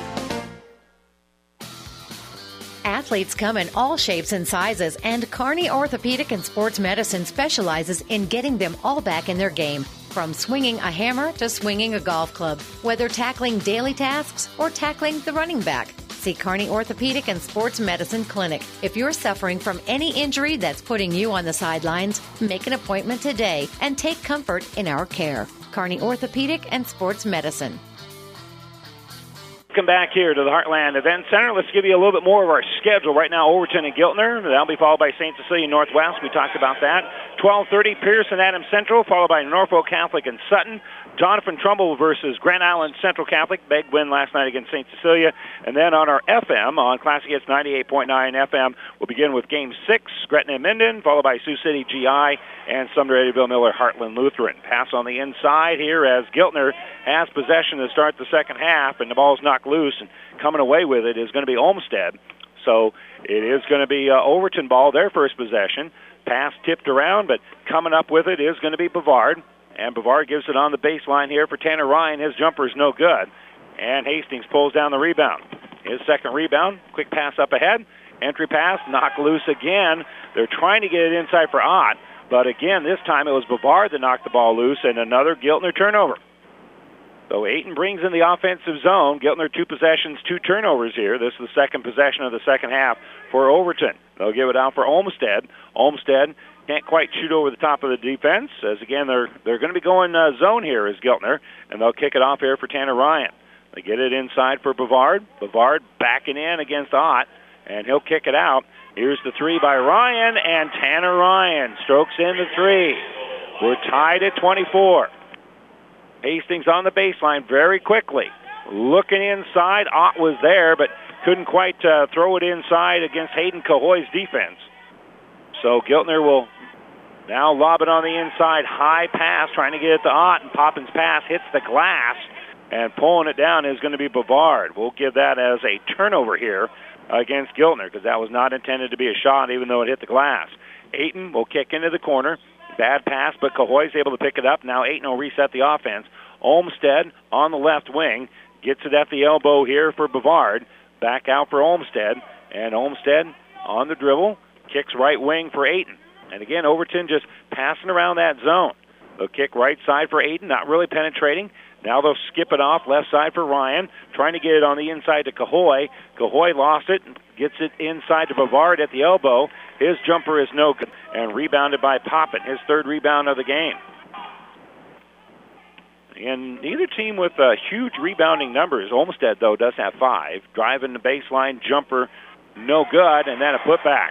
Athletes come in all shapes and sizes, and Kearney Orthopedic and Sports Medicine specializes in getting them all back in their game. From swinging a hammer to swinging a golf club, whether tackling daily tasks or tackling the running back. See Kearney Orthopedic and Sports Medicine Clinic. If you're suffering from any injury that's putting you on the sidelines, make an appointment today and take comfort in our care. Kearney Orthopedic and Sports Medicine. Welcome back here to the Heartland Event Center. Let's give you a little bit more of our schedule. Right now, Overton and Giltner. That'll be followed by St. Cecilia Northwest. We talked about that. 12:30, Pierce and Adams Central, followed by Norfolk Catholic and Sutton. Doniphan Trumbull versus Grand Island Central Catholic. Big win last night against St. Cecilia. And then on our FM, on Classic Hits 98.9 FM, we'll begin with Game 6, Gretna and Minden, followed by Sioux City GI and Sumner Eddyville Miller Heartland Lutheran. Pass on the inside here as Giltner has possession to start the second half, and the ball's knocked loose, and coming away with it is going to be Olmsted. So it is going to be Overton ball, their first possession. Pass tipped around, but coming up with it is going to be Bavard. And Bavard gives it on the baseline here for Tanner Ryan. His jumper is no good. And Hastings pulls down the rebound. His second rebound, quick pass up ahead. Entry pass, knocked loose again. They're trying to get it inside for Ott. But again, this time it was Bavard that knocked the ball loose, and another Giltner turnover. So Ayton brings in the offensive zone. Giltner 2 possessions, 2 turnovers here. This is the second possession of the second half for Overton. They'll give it out for Olmsted. Olmsted can't quite shoot over the top of the defense, as again they're going to be going zone here as Giltner, and they'll kick it off here for Tanner Ryan. They get it inside for Bavard. Bavard backing in against Ott, and he'll kick it out. Here's the 3 by Ryan, and Tanner Ryan strokes in the 3. We're tied at 24. Hastings on the baseline very quickly. Looking inside, Ott was there, but couldn't quite throw it inside against Hayden Cahoy's defense. So Giltner will now lob it on the inside. High pass, trying to get it to Ott, and Poppins' pass hits the glass, and pulling it down is going to be Bavard. We'll give that as a turnover here against Giltner, because that was not intended to be a shot, even though it hit the glass. Ayton will kick into the corner. Bad pass, but Cahoy's able to pick it up. Now Ayton will reset the offense. Olmsted on the left wing gets it at the elbow here for Bavard. Back out for Olmsted, and Olmsted on the dribble. Kicks right wing for Ayton. And again, Overton just passing around that zone. They'll kick right side for Ayton, not really penetrating. Now they'll skip it off left side for Ryan, trying to get it on the inside to Cahoy. Cahoy lost it and gets it inside to Bavard at the elbow. His jumper is no good, and rebounded by Poppin, his third rebound of the game. And neither team with huge rebounding numbers. Olmsted, though, does have 5. Driving the baseline, jumper, no good, and then a putback.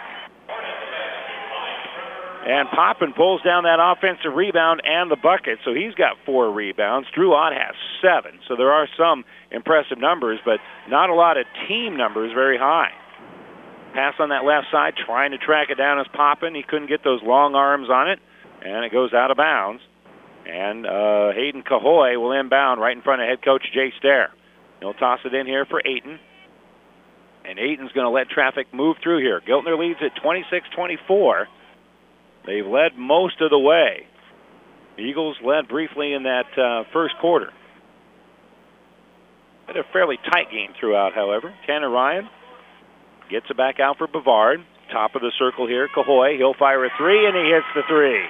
And Poppin pulls down that offensive rebound and the bucket, so he's got 4 rebounds. Drew Ott has 7, so there are some impressive numbers, but not a lot of team numbers very high. Pass on that left side, trying to track it down as Poppin. He couldn't get those long arms on it, and it goes out of bounds. And Hayden Cahoy will inbound right in front of head coach Jay Stair. He'll toss it in here for Ayton. And Ayton's going to let traffic move through here. Giltner leads at 26-24. They've led most of the way. The Eagles led briefly in that first quarter. Had a fairly tight game throughout, however. Tanner Ryan gets it back out for Bavard. Top of the circle here, Cahoy. He'll fire a 3, and he hits the 3.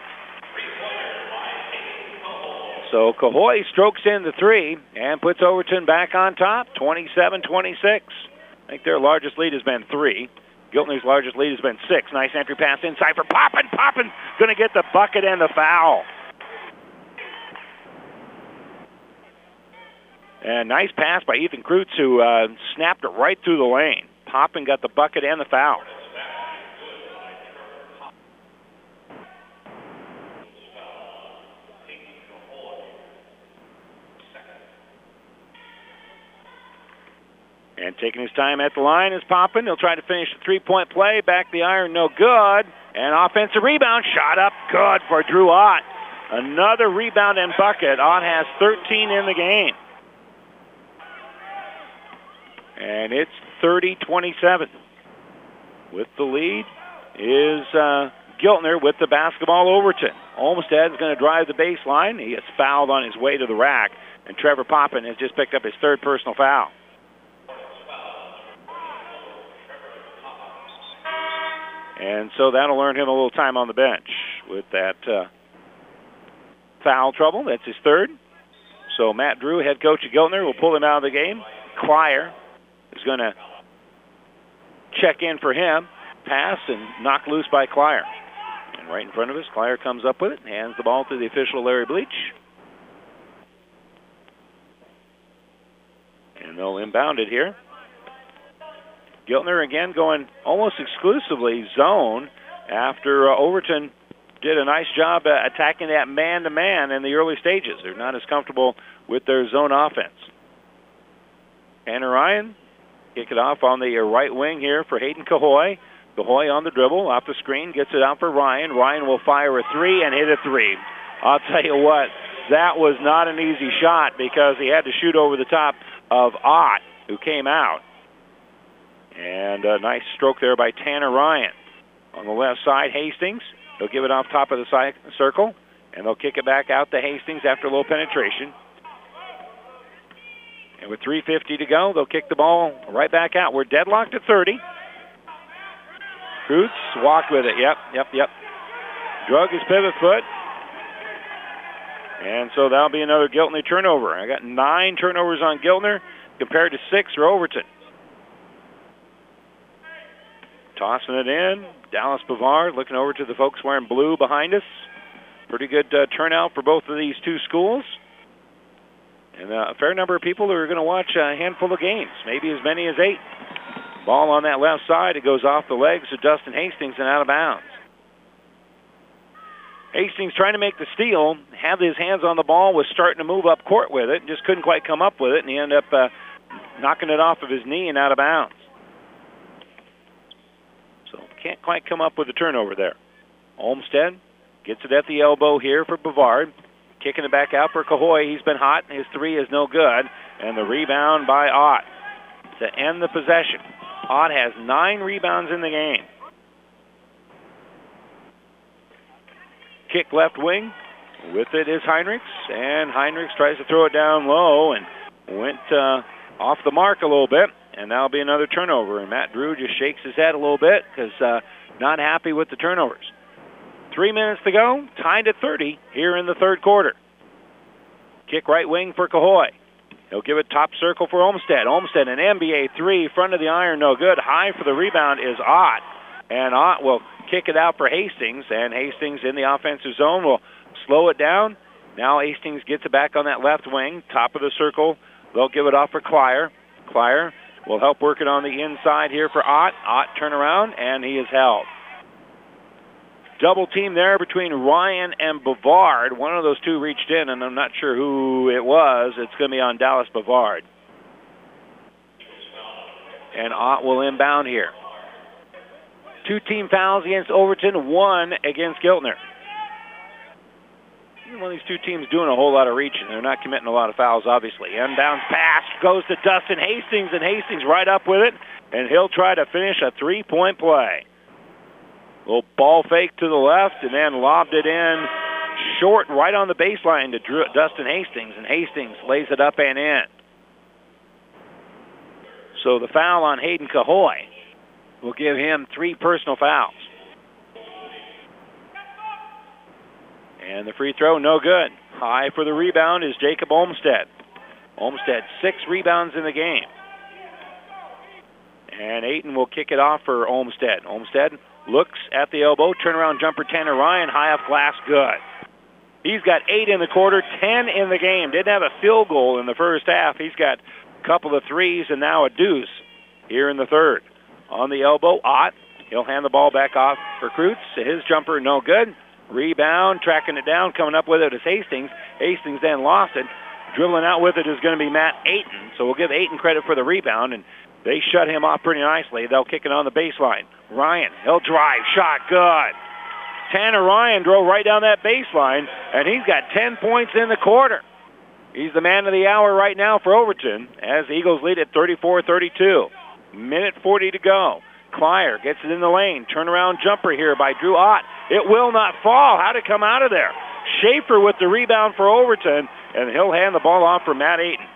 So Cahoy strokes in the 3 and puts Overton back on top, 27-26. I think their largest lead has been 3. Giltner's largest lead has been 6. Nice entry pass inside for Poppin. Poppin going to get the bucket and the foul. And nice pass by Ethan Kreutz, who snapped it right through the lane. Poppin got the bucket and the foul. And taking his time at the line is Poppin. He'll try to finish the three-point play. Back the iron, no good. And offensive rebound, shot up, good for Drew Ott. Another rebound and bucket. Ott has 13 in the game. And it's 30-27. With the lead is Giltner with the basketball. Overton. Olmsted is going to drive the baseline. He gets fouled on his way to the rack. And Trevor Poppin has just picked up his third personal foul. And so that'll earn him a little time on the bench with that foul trouble. That's his third. So Matt Drew, head coach of Giltner, will pull him out of the game. Cryer is going to check in for him. Pass and knocked loose by Clyer. And right in front of us, Clyer comes up with it and hands the ball to the official, Larry Bleach. And they'll inbound it here. Giltner again going almost exclusively zone after Overton did a nice job attacking that man-to-man in the early stages. They're not as comfortable with their zone offense. Tanner Ryan kick it off on the right wing here for Hayden Cahoy. Cahoy on the dribble, off the screen, gets it out for Ryan. Ryan will fire a three and hit a three. I'll tell you what, that was not an easy shot because he had to shoot over the top of Ott, who came out. And a nice stroke there by Tanner Ryan. On the left side, Hastings. They'll give it off top of the circle, and they'll kick it back out to Hastings after a little penetration. And with 3:50 to go, they'll kick the ball right back out. We're deadlocked at 30. Cruz walked with it. Yep. Drug his pivot foot. And so that'll be another Giltner turnover. I got 9 turnovers on Giltner compared to 6 for Overton. Tossing it in. Dallas Bavard looking over to the folks wearing blue behind us. Pretty good turnout for both of these two schools. And a fair number of people who are going to watch a handful of games, maybe as many as 8. Ball on that left side. It goes off the legs of Dustin Hastings and out of bounds. Hastings trying to make the steal, had his hands on the ball, was starting to move up court with it, and just couldn't quite come up with it, and he ended up knocking it off of his knee and out of bounds. So can't quite come up with a turnover there. Olmstead gets it at the elbow here for Bavard. Kicking it back out for Cahoy. He's been hot. His three is no good. And the rebound by Ott to end the possession. Ott has 9 rebounds in the game. Kick left wing. With it is Heinrichs. And Heinrichs tries to throw it down low and went off the mark a little bit. And that'll be another turnover. And Matt Drew just shakes his head a little bit because not happy with the turnovers. 3 minutes to go, tied at 30 here in the third quarter. Kick right wing for Cahoy. He'll give it top circle for Olmstead. Olmstead, an NBA three, front of the iron, no good. High for the rebound is Ott. And Ott will kick it out for Hastings, and Hastings in the offensive zone will slow it down. Now Hastings gets it back on that left wing, top of the circle. They'll give it off for Clyer. Clyer will help work it on the inside here for Ott. Ott turn around, and he is held. Double team there between Ryan and Bavard. One of those two reached in, and I'm not sure who it was. It's going to be on Dallas Bavard. And Ott will inbound here. 2 team fouls against Overton, 1 against Giltner. One of these two teams doing a whole lot of reaching. They're not committing a lot of fouls, obviously. Inbounds pass goes to Dustin Hastings, and Hastings right up with it, and he'll try to finish a 3-point play. Little ball fake to the left, and then lobbed it in short right on the baseline to Dustin Hastings, and Hastings lays it up and in. So the foul on Hayden Cahoy will give him 3 personal fouls. And the free throw, no good. High for the rebound is Jacob Olmstead. Olmstead, 6 rebounds in the game. And Ayton will kick it off for Olmstead. Olmstead looks at the elbow, turnaround jumper, Tanner Ryan, high off glass, good. He's got 8 in the quarter, 10 in the game. Didn't have a field goal in the first half. He's got a couple of threes and now a deuce here in the third. On the elbow, Ott. He'll hand the ball back off for Kreutz. His jumper, no good. Rebound, tracking it down, coming up with it is Hastings. Hastings then lost it. Dribbling out with it is going to be Matt Ayton. So we'll give Ayton credit for the rebound, and they shut him off pretty nicely. They'll kick it on the baseline. Ryan, he'll drive, shot, good. Tanner Ryan drove right down that baseline, and he's got 10 points in the quarter. He's the man of the hour right now for Overton, as the Eagles lead at 34-32. Minute 40 to go. Clyer gets it in the lane. Turnaround jumper here by Drew Ott. It will not fall. How'd it come out of there? Schaefer with the rebound for Overton, and he'll hand the ball off for Matt Ayton.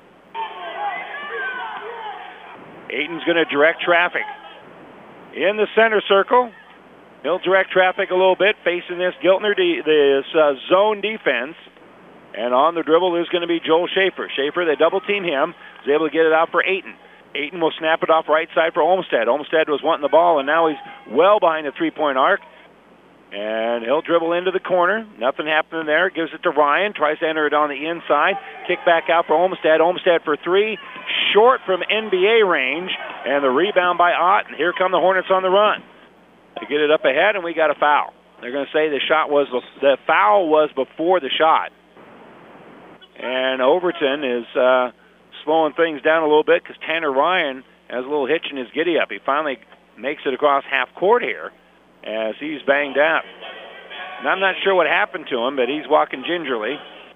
Ayton's going to direct traffic. In the center circle, he'll direct traffic a little bit, facing this Giltner, this zone defense. And on the dribble is going to be Joel Schaefer. Schaefer, they double team him. Is able to get it out for Ayton. Ayton will snap it off right side for Olmsted. Olmsted was wanting the ball, and now he's well behind the three-point arc. And he'll dribble into the corner. Nothing happening there. Gives it to Ryan. Tries to enter it on the inside. Kick back out for Olmsted. Olmsted for three. Short from NBA range. And the rebound by Ott. And here come the Hornets on the run. They get it up ahead, and we got a foul. They're going to say the foul was before the shot. And Overton is slowing things down a little bit because Tanner Ryan has a little hitch in his giddy-up. He finally makes it across half court here as he's banged out. And I'm not sure what happened to him, but he's walking gingerly.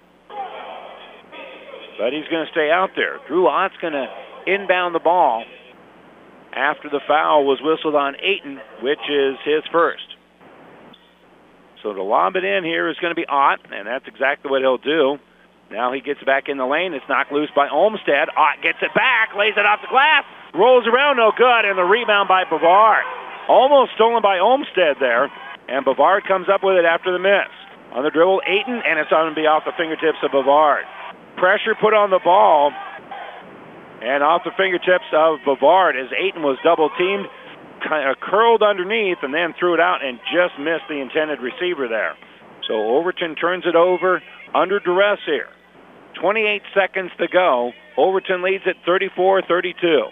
But he's going to stay out there. Drew Ott's going to inbound the ball after the foul was whistled on Ayton, which is his first. So to lob it in here is going to be Ott, and that's exactly what he'll do. Now he gets back in the lane. It's knocked loose by Olmsted. Ott gets it back, lays it off the glass, rolls around, no good, and the rebound by Bavard. Almost stolen by Olmsted there, and Bavard comes up with it after the miss. On the dribble, Ayton, and it's going to be off the fingertips of Bavard. Pressure put on the ball, and off the fingertips of Bavard as Ayton was double-teamed, kind of curled underneath, and then threw it out and just missed the intended receiver there. So Overton turns it over under duress here. 28 seconds to go. Overton leads at 34-32.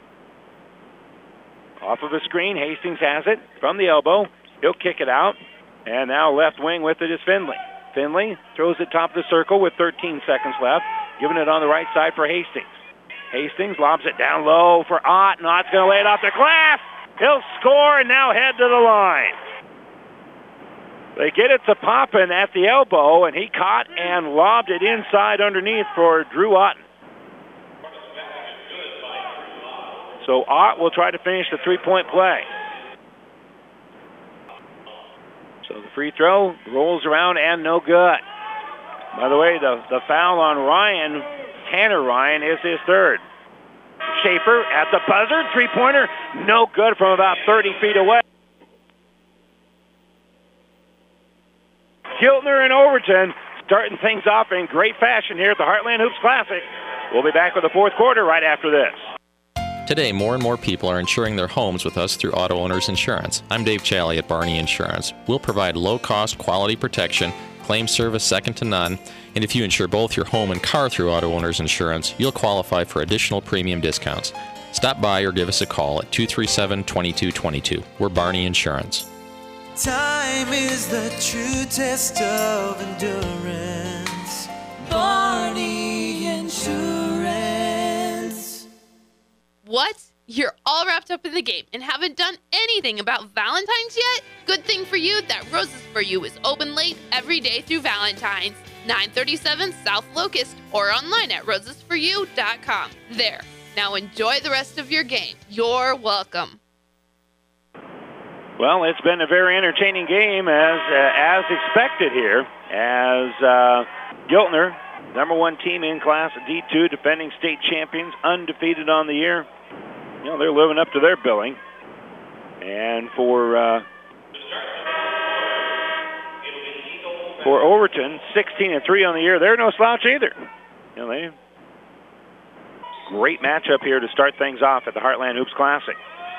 Off of a screen, Hastings has it from the elbow. He'll kick it out. And now left wing with it is Finley. Finley throws it top of the circle with 13 seconds left, giving it on the right side for Hastings. Hastings lobs it down low for Ott, and Ott's going to lay it off the glass. He'll score and now head to the line. They get it to Poppin at the elbow, and he caught and lobbed it inside underneath for Drew Otten. So Ott will try to finish the three-point play. So the free throw rolls around and no good. By the way, the foul on Ryan, Tanner Ryan, is his third. Schaefer at the buzzer, three-pointer, no good from about 30 feet away. Giltner and Overton starting things off in great fashion here at the Heartland Hoops Classic. We'll be back with the fourth quarter right after this. Today, more and more people are insuring their homes with us through Auto Owners Insurance. I'm Dave Challey at Barney Insurance. We'll provide low-cost, quality protection, claim service second to none, and if you insure both your home and car through Auto Owners Insurance, you'll qualify for additional premium discounts. Stop by or give us a call at 237-2222. We're Barney Insurance. Time is the true test of endurance. Barney Insurance. What? You're all wrapped up in the game and haven't done anything about Valentine's yet? Good thing for you that Roses For You is open late every day through Valentine's. 937 South Locust or online at rosesforyou.com. There. Now enjoy the rest of your game. You're welcome. Well, it's been a very entertaining game as expected here, as Giltner, number one team in Class D2, defending state champions, undefeated on the year. You know, they're living up to their billing. And for Overton, 16-3 on the year, they're no slouch either. You know, great matchup here to start things off at the Heartland Hoops Classic.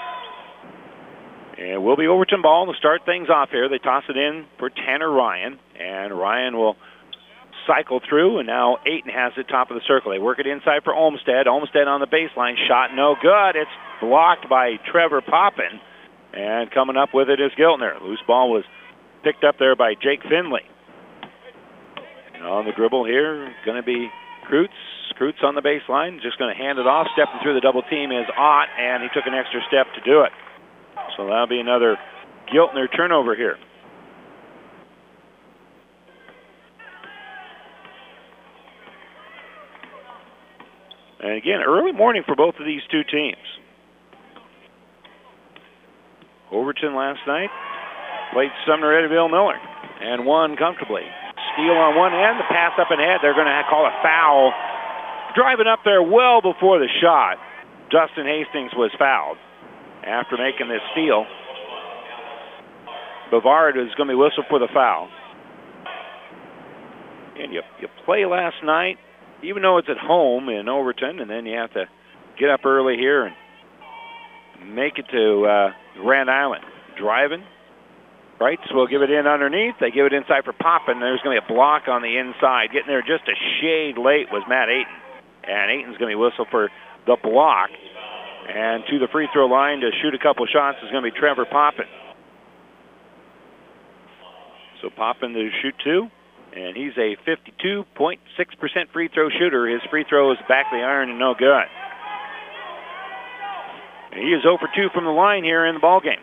And it will be Overton ball to start things off here. They toss it in for Tanner Ryan, and Ryan will cycle through, and now Ayton has it top of the circle. They work it inside for Olmsted. Olmsted on the baseline. Shot no good. It's blocked by Trevor Poppin, and coming up with it is Giltner. Loose ball was picked up there by Jake Finley. And on the dribble here, going to be Kreutz. Kreutz on the baseline, just going to hand it off. Stepping through the double team is Ott, and he took an extra step to do it. So that'll be another Giltner turnover here. And again, early morning for both of these two teams. Overton last night played Sumner Eddyville Miller and won comfortably. Steele on one end, the pass up ahead. They're going to call a foul. Driving up there well before the shot, Dustin Hastings was fouled after making this steal. Bavard is going to be whistled for the foul. And you play last night, even though it's at home in Overton, and then you have to get up early here and make it to Grand Island. Driving. Kreitz will give it in underneath. They give it inside for Poppin. There's going to be a block on the inside. Getting there just a shade late was Matt Ayton. And Ayton's going to be whistled for the block. And to the free throw line to shoot a couple shots is going to be Trevor Poppin. So Poppin to shoot 2. And he's a 52.6% free throw shooter. His free throw is back of the iron and no good. And he is 0 for 2 from the line here in the ballgame.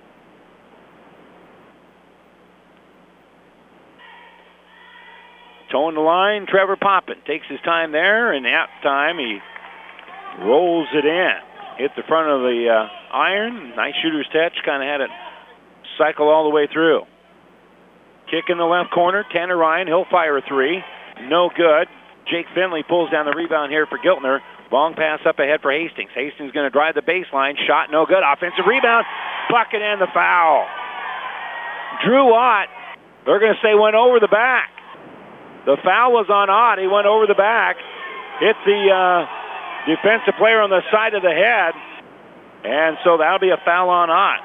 Towing the line, Trevor Poppin takes his time there, and that time he rolls it in. Hit the front of the iron. Nice shooter's touch. Kind of had it cycle all the way through. Kick in the left corner. Tanner Ryan, he'll fire a 3. No good. Jake Finley pulls down the rebound here for Giltner. Long pass up ahead for Hastings. Hastings going to drive the baseline. Shot no good. Offensive rebound. Bucket and the foul. Drew Ott, they're going to say went over the back. The foul was on Ott. He went over the back, hit the defensive player on the side of the head, and so that'll be a foul on Ott.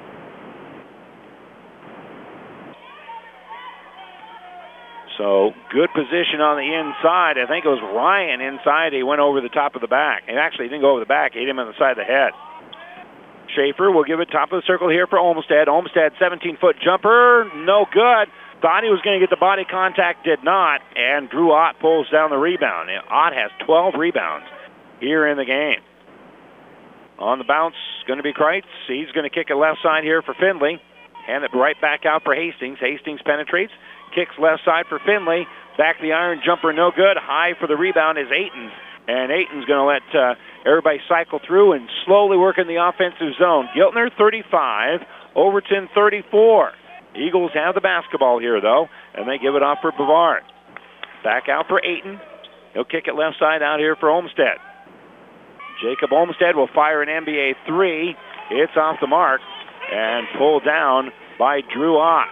So good position on the inside. I think it was Ryan inside. He went over the top of the back. And actually, he didn't go over the back. He hit him on the side of the head. Schaefer will give it top of the circle here for Olmstead. Olmstead, 17-foot jumper, no good. Thought he was going to get the body contact, did not, and Drew Ott pulls down the rebound. Ott has 12 rebounds here in the game. On the bounce, going to be Kreitz. He's going to kick it left side here for Finley. Hand it right back out for Hastings. Hastings penetrates, kicks left side for Finley. Back the iron, jumper no good. High for the rebound is Ayton. And Ayton's going to let everybody cycle through and slowly work in the offensive zone. Giltner 35, Overton 34. Eagles have the basketball here, though, and they give it off for Bavard. Back out for Ayton. He'll kick it left side out here for Olmstead. Jacob Olmstead will fire an NBA 3. It's off the mark and pulled down by Drew Ott.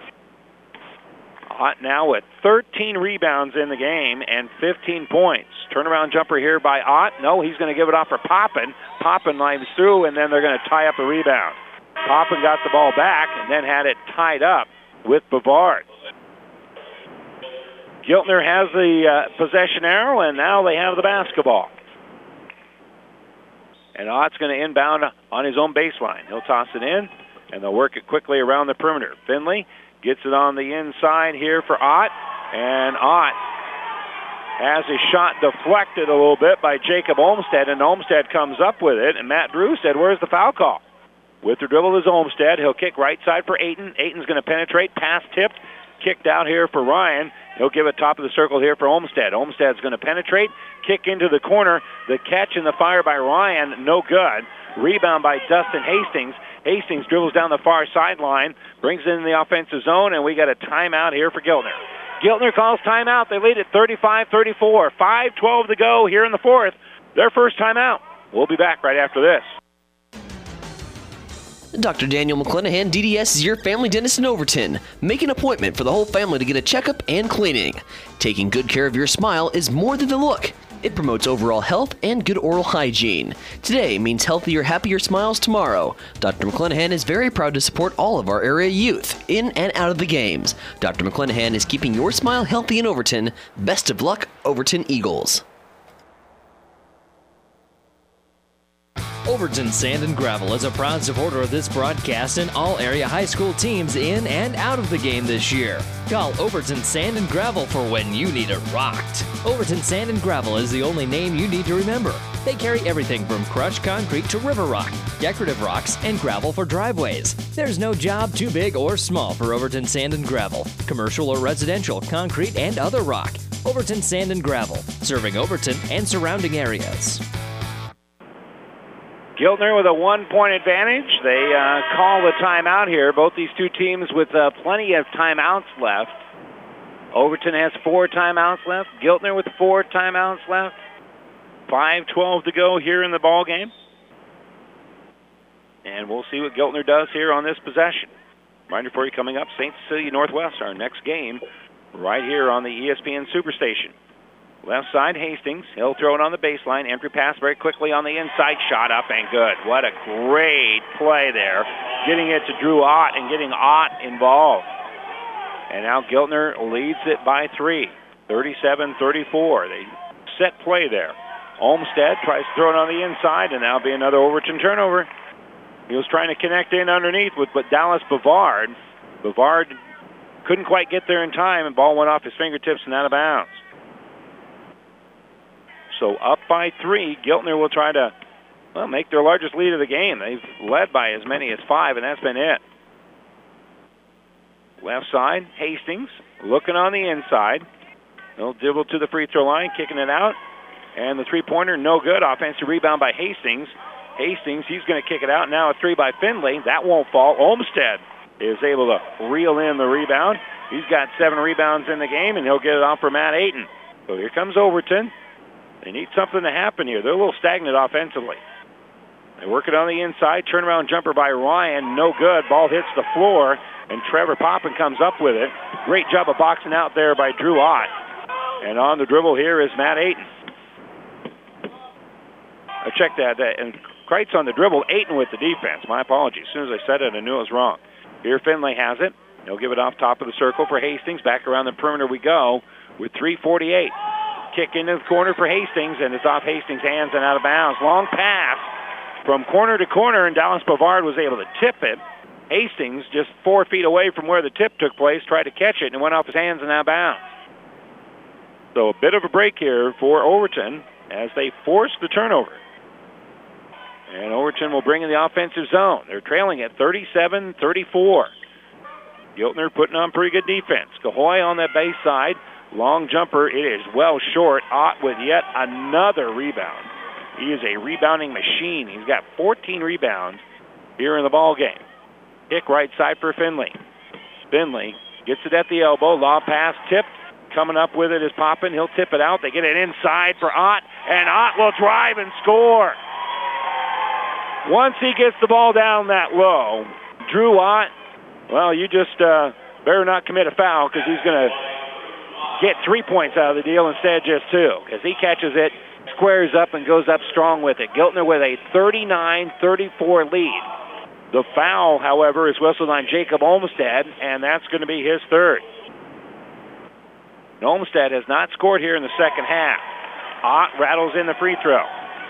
Ott now with 13 rebounds in the game and 15 points. Turnaround jumper here by Ott. No, he's going to give it off for Poppin. Poppin lines through, and then they're going to tie up the rebound. Poppin got the ball back and then had it tied up with Bavard. Giltner has the possession arrow, and now they have the basketball. And Ott's going to inbound on his own baseline. He'll toss it in, and they'll work it quickly around the perimeter. Finley gets it on the inside here for Ott, and Ott has his shot deflected a little bit by Jacob Olmstead, and Olmstead comes up with it, and Matt Drew said, where's the foul call? With the dribble is Olmstead. He'll kick right side for Ayton. Ayton's going to penetrate. Pass tipped. Kicked out here for Ryan. He'll give it top of the circle here for Olmstead. Olmstead's going to penetrate. Kick into the corner. The catch and the fire by Ryan, no good. Rebound by Dustin Hastings. Hastings dribbles down the far sideline, brings it in the offensive zone, and we got a timeout here for Giltner. Giltner calls timeout. They lead at 35-34. 5:12 to go here in the fourth. Their first timeout. We'll be back right after this. Dr. Daniel McClanahan, DDS, is your family dentist in Overton. Make an appointment for the whole family to get a checkup and cleaning. Taking good care of your smile is more than the look. It promotes overall health and good oral hygiene. Today means healthier, happier smiles tomorrow. Dr. McClanahan is very proud to support all of our area youth in and out of the games. Dr. McClanahan is keeping your smile healthy in Overton. Best of luck, Overton Eagles. Overton Sand and Gravel is a proud supporter of this broadcast and all area high school teams in and out of the game this year. Call Overton Sand and Gravel for when you need it rocked. Overton Sand and Gravel is the only name you need to remember. They carry everything from crushed concrete to river rock, decorative rocks, and gravel for driveways. There's no job too big or small for Overton Sand and Gravel. Commercial or residential, concrete, and other rock. Overton Sand and Gravel, serving Overton and surrounding areas. Giltner with a 1-point advantage. They call the timeout here. Both these two teams with plenty of timeouts left. Overton has 4 timeouts left. Giltner with 4 timeouts left. 5:12 to go here in the ball game. And we'll see what Giltner does here on this possession. Reminder for you coming up, St. Cecilia Northwest, our next game right here on the ESPN Superstation. Left side, Hastings. He'll throw it on the baseline. Entry pass very quickly on the inside. Shot up and good. What a great play there. Getting it to Drew Ott and getting Ott involved. And now Giltner leads it by 3, 37-34. They set play there. Olmsted tries to throw it on the inside, and that'll be another Overton turnover. He was trying to connect in underneath with Dallas Bavard. Bavard couldn't quite get there in time, and ball went off his fingertips and out of bounds. So up by 3, Giltner will try to, make their largest lead of the game. They've led by as many as 5, and that's been it. Left side, Hastings looking on the inside. He'll dribble to the free throw line, kicking it out. And the three-pointer, no good. Offensive rebound by Hastings. Hastings, he's going to kick it out. Now a 3 by Finley. That won't fall. Olmsted is able to reel in the rebound. He's got 7 rebounds in the game, and he'll get it off for Matt Ayton. So here comes Overton. They need something to happen here. They're a little stagnant offensively. They work it on the inside. Turnaround jumper by Ryan. No good. Ball hits the floor, and Trevor Poppin comes up with it. Great job of boxing out there by Drew Ott. And on the dribble here is Matt Ayton. I checked that. And Kreitz on the dribble. Ayton with the defense. My apologies. As soon as I said it, I knew it was wrong. Here Finley has it. He'll give it off top of the circle for Hastings. Back around the perimeter we go with 3:48. Kick into the corner for Hastings, and it's off Hastings' hands and out of bounds. Long pass from corner to corner, and Dallas Bavard was able to tip it. Hastings, just 4 feet away from where the tip took place, tried to catch it, and it went off his hands and out of bounds. So a bit of a break here for Overton as they force the turnover. And Overton will bring in the offensive zone. They're trailing at 37-34. Giltner putting on pretty good defense. Cahoy on the base side. Long jumper. It is well short. Ott with yet another rebound. He is a rebounding machine. He's got 14 rebounds here in the ball game. Kick right side for Finley. Finley gets it at the elbow. Lob pass tipped. Coming up with it is Poppin. He'll tip it out. They get it inside for Ott, and Ott will drive and score. Once he gets the ball down that low, Drew Ott, well, you just better not commit a foul because he's going to get 3 points out of the deal instead of just 2 because he catches it, squares up, and goes up strong with it. Giltner with a 39-34 lead. The foul, however, is whistled on Jacob Olmsted, and that's going to be his 3rd. Olmsted has not scored here in the second half. Ott rattles in the free throw.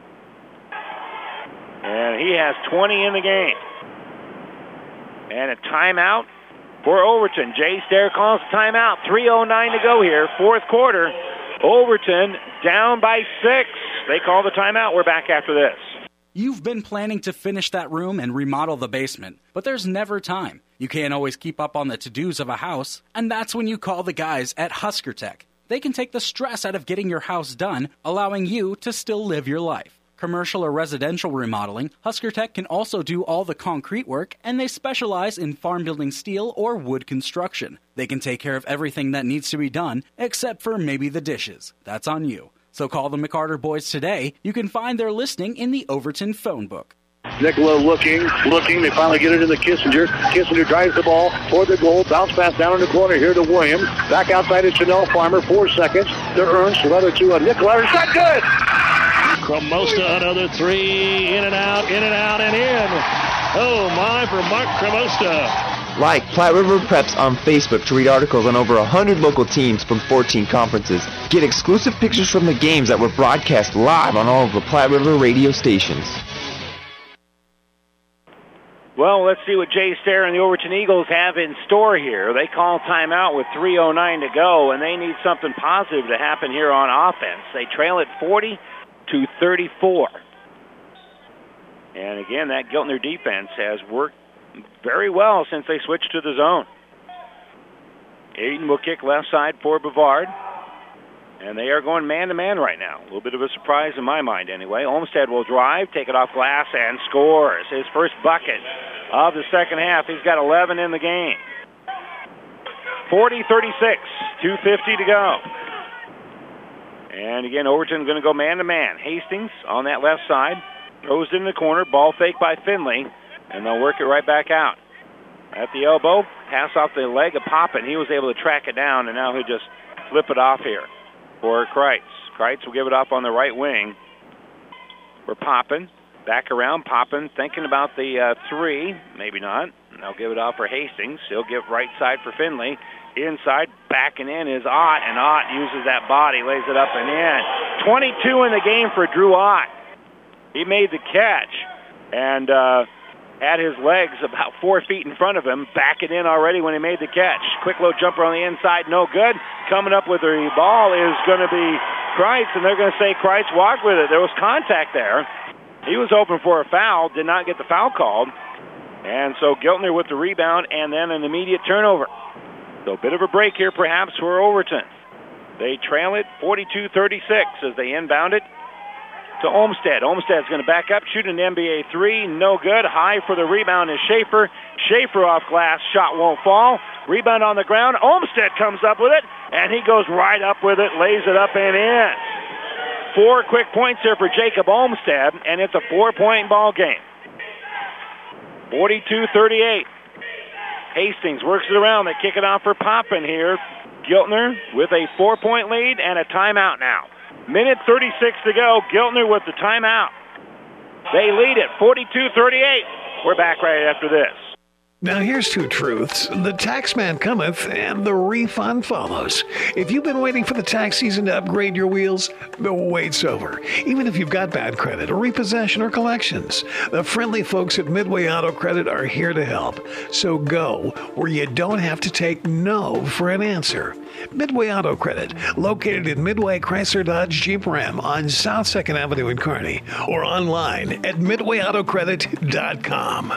And he has 20 in the game. And a timeout for Overton. Jay Stair calls a timeout. 3:09 to go here, 4th quarter. Overton down by 6. They call the timeout. We're back after this. You've been planning to finish that room and remodel the basement, but there's never time. You can't always keep up on the to-dos of a house, and that's when you call the guys at Husker Tech. They can take the stress out of getting your house done, allowing you to still live your life. Commercial or residential remodeling, Husker Tech can also do all the concrete work, and they specialize in farm building steel or wood construction. They can take care of everything that needs to be done, except for maybe the dishes. That's on you. So call the McCarter boys today. You can find their listing in the Overton phone book. Nicola looking. They finally get it into Kissinger. Kissinger drives the ball toward the goal. Bounce pass down in the corner here to Williams. Back outside to Chanel Farmer. 4 seconds to Ernst. Leather to Nicola. It's not good. Cremosta, another 3. In and out, and in. Oh, my, for Mark Cremosta. Like Platte River Preps on Facebook to read articles on over 100 local teams from 14 conferences. Get exclusive pictures from the games that were broadcast live on all of the Platte River radio stations. Well, let's see what Jay Stair and the Overton Eagles have in store here. They call timeout with 3:09 to go, and they need something positive to happen here on offense. They trail at 40-34. And again, that Giltner defense has worked very well since they switched to the zone. Aiden will kick left side for Bavard. And they are going man-to-man right now. A little bit of a surprise in my mind anyway. Olmsted will drive, take it off glass, and scores his first bucket of the second half. He's got 11 in the game. 40-36, 2:50 to go. And again, Overton going to go man-to-man. Hastings on that left side. Throws it in the corner. Ball fake by Finley. And they'll work it right back out. At the elbow, pass off the leg of Poppin. He was able to track it down, and now he'll just flip it off here for Kreitz. Kreitz will give it off on the right wing. We're Poppin. Back around, Poppin thinking about the 3. Maybe not. They'll give it off for Hastings. He'll give right side for Finley. Inside, backing in is Ott, and Ott uses that body, lays it up and in. 22 in the game for Drew Ott. He made the catch and had his legs about 4 feet in front of him, backing in already when he made the catch. Quick low jumper on the inside, no good. Coming up with the ball is going to be Kreitz, and they're going to say Kreitz walked with it. There was contact there. He was open for a foul, did not get the foul called. And so Giltner with the rebound and then an immediate turnover. So a bit of a break here perhaps for Overton. They trail it 42-36 as they inbound it to Olmsted. Olmsted's going to back up, shoot an NBA 3, no good. High for the rebound is Schaefer. Schaefer off glass, shot won't fall. Rebound on the ground. Olmsted comes up with it, and he goes right up with it, lays it up and in. 4 quick points here for Jacob Olmsted, and it's a 4-point ball game. 42-38. Hastings works it around. They kick it off for Poppin here. Giltner with a 4-point lead and a timeout now. Minute 36 to go. Giltner with the timeout. They lead it 42-38. We're back right after this. Now here's 2 truths. The tax man cometh and the refund follows. If you've been waiting for the tax season to upgrade your wheels, the wait's over. Even if you've got bad credit or repossession or collections, the friendly folks at Midway Auto Credit are here to help. So go where you don't have to take no for an answer. Midway Auto Credit, located in Midway Chrysler Dodge Jeep Ram on South 2nd Avenue in Kearney, or online at midwayautocredit.com.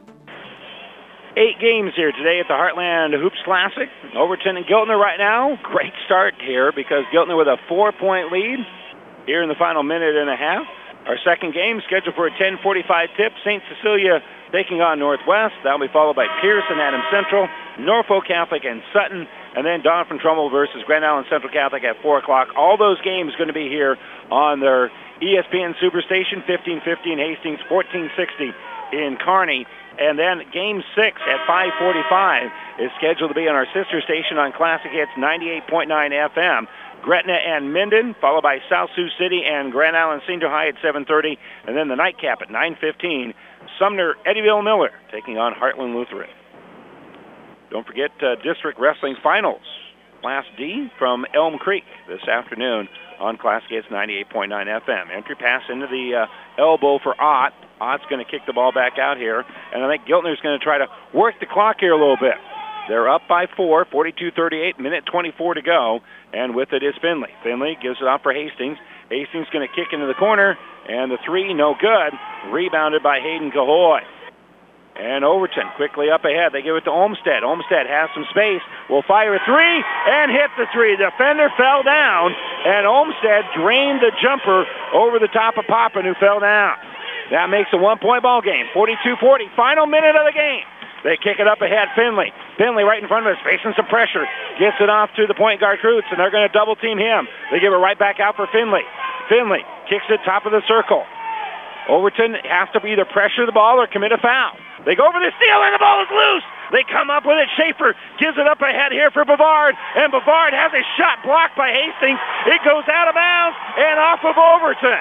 8 games here today at the Heartland Hoops Classic. Overton and Giltner right now. Great start here because Giltner with a 4-point lead here in the final minute and a half. Our second game scheduled for a 10:45 tip. St. Cecilia taking on Northwest. That'll be followed by Pierce and Adams Central, Norfolk Catholic and Sutton, and then Doniphan Trumbull versus Grand Island Central Catholic at 4 o'clock. All those games going to be here on their ESPN Superstation, 1550 in Hastings, 1460 in Kearney. And then Game 6 at 5:45 is scheduled to be on our sister station on Classic Hits 98.9 FM. Gretna and Minden, followed by South Sioux City and Grand Island Senior High at 7:30. And then the nightcap at 9:15, Sumner Eddyville Miller taking on Heartland Lutheran. Don't forget District Wrestling Finals, Class D from Elm Creek this afternoon on Classic Hits 98.9 FM. Entry pass into the elbow for Ott. Ott's going to kick the ball back out here, and I think Giltner's going to try to work the clock here a little bit. They're up by 4, 42-38, minute 24 to go, and with it is Finley. Finley gives it off for Hastings. Hastings going to kick into the corner, and the 3, no good. Rebounded by Hayden Cahoy. And Overton quickly up ahead. They give it to Olmsted. Olmsted has some space. Will fire a 3 and hit the 3. The defender fell down, and Olmsted drained the jumper over the top of Poppin, who fell down. That makes a 1-point ball game. 42-40, final minute of the game. They kick it up ahead, Finley. Finley right in front of us, facing some pressure. Gets it off to the point guard, Kreutz, and they're going to double-team him. They give it right back out for Finley. Finley kicks it top of the circle. Overton has to either pressure the ball or commit a foul. They go over the steal, and the ball is loose. They come up with it. Schaefer gives it up ahead here for Bavard, and Bavard has a shot blocked by Hastings. It goes out of bounds and off of Overton.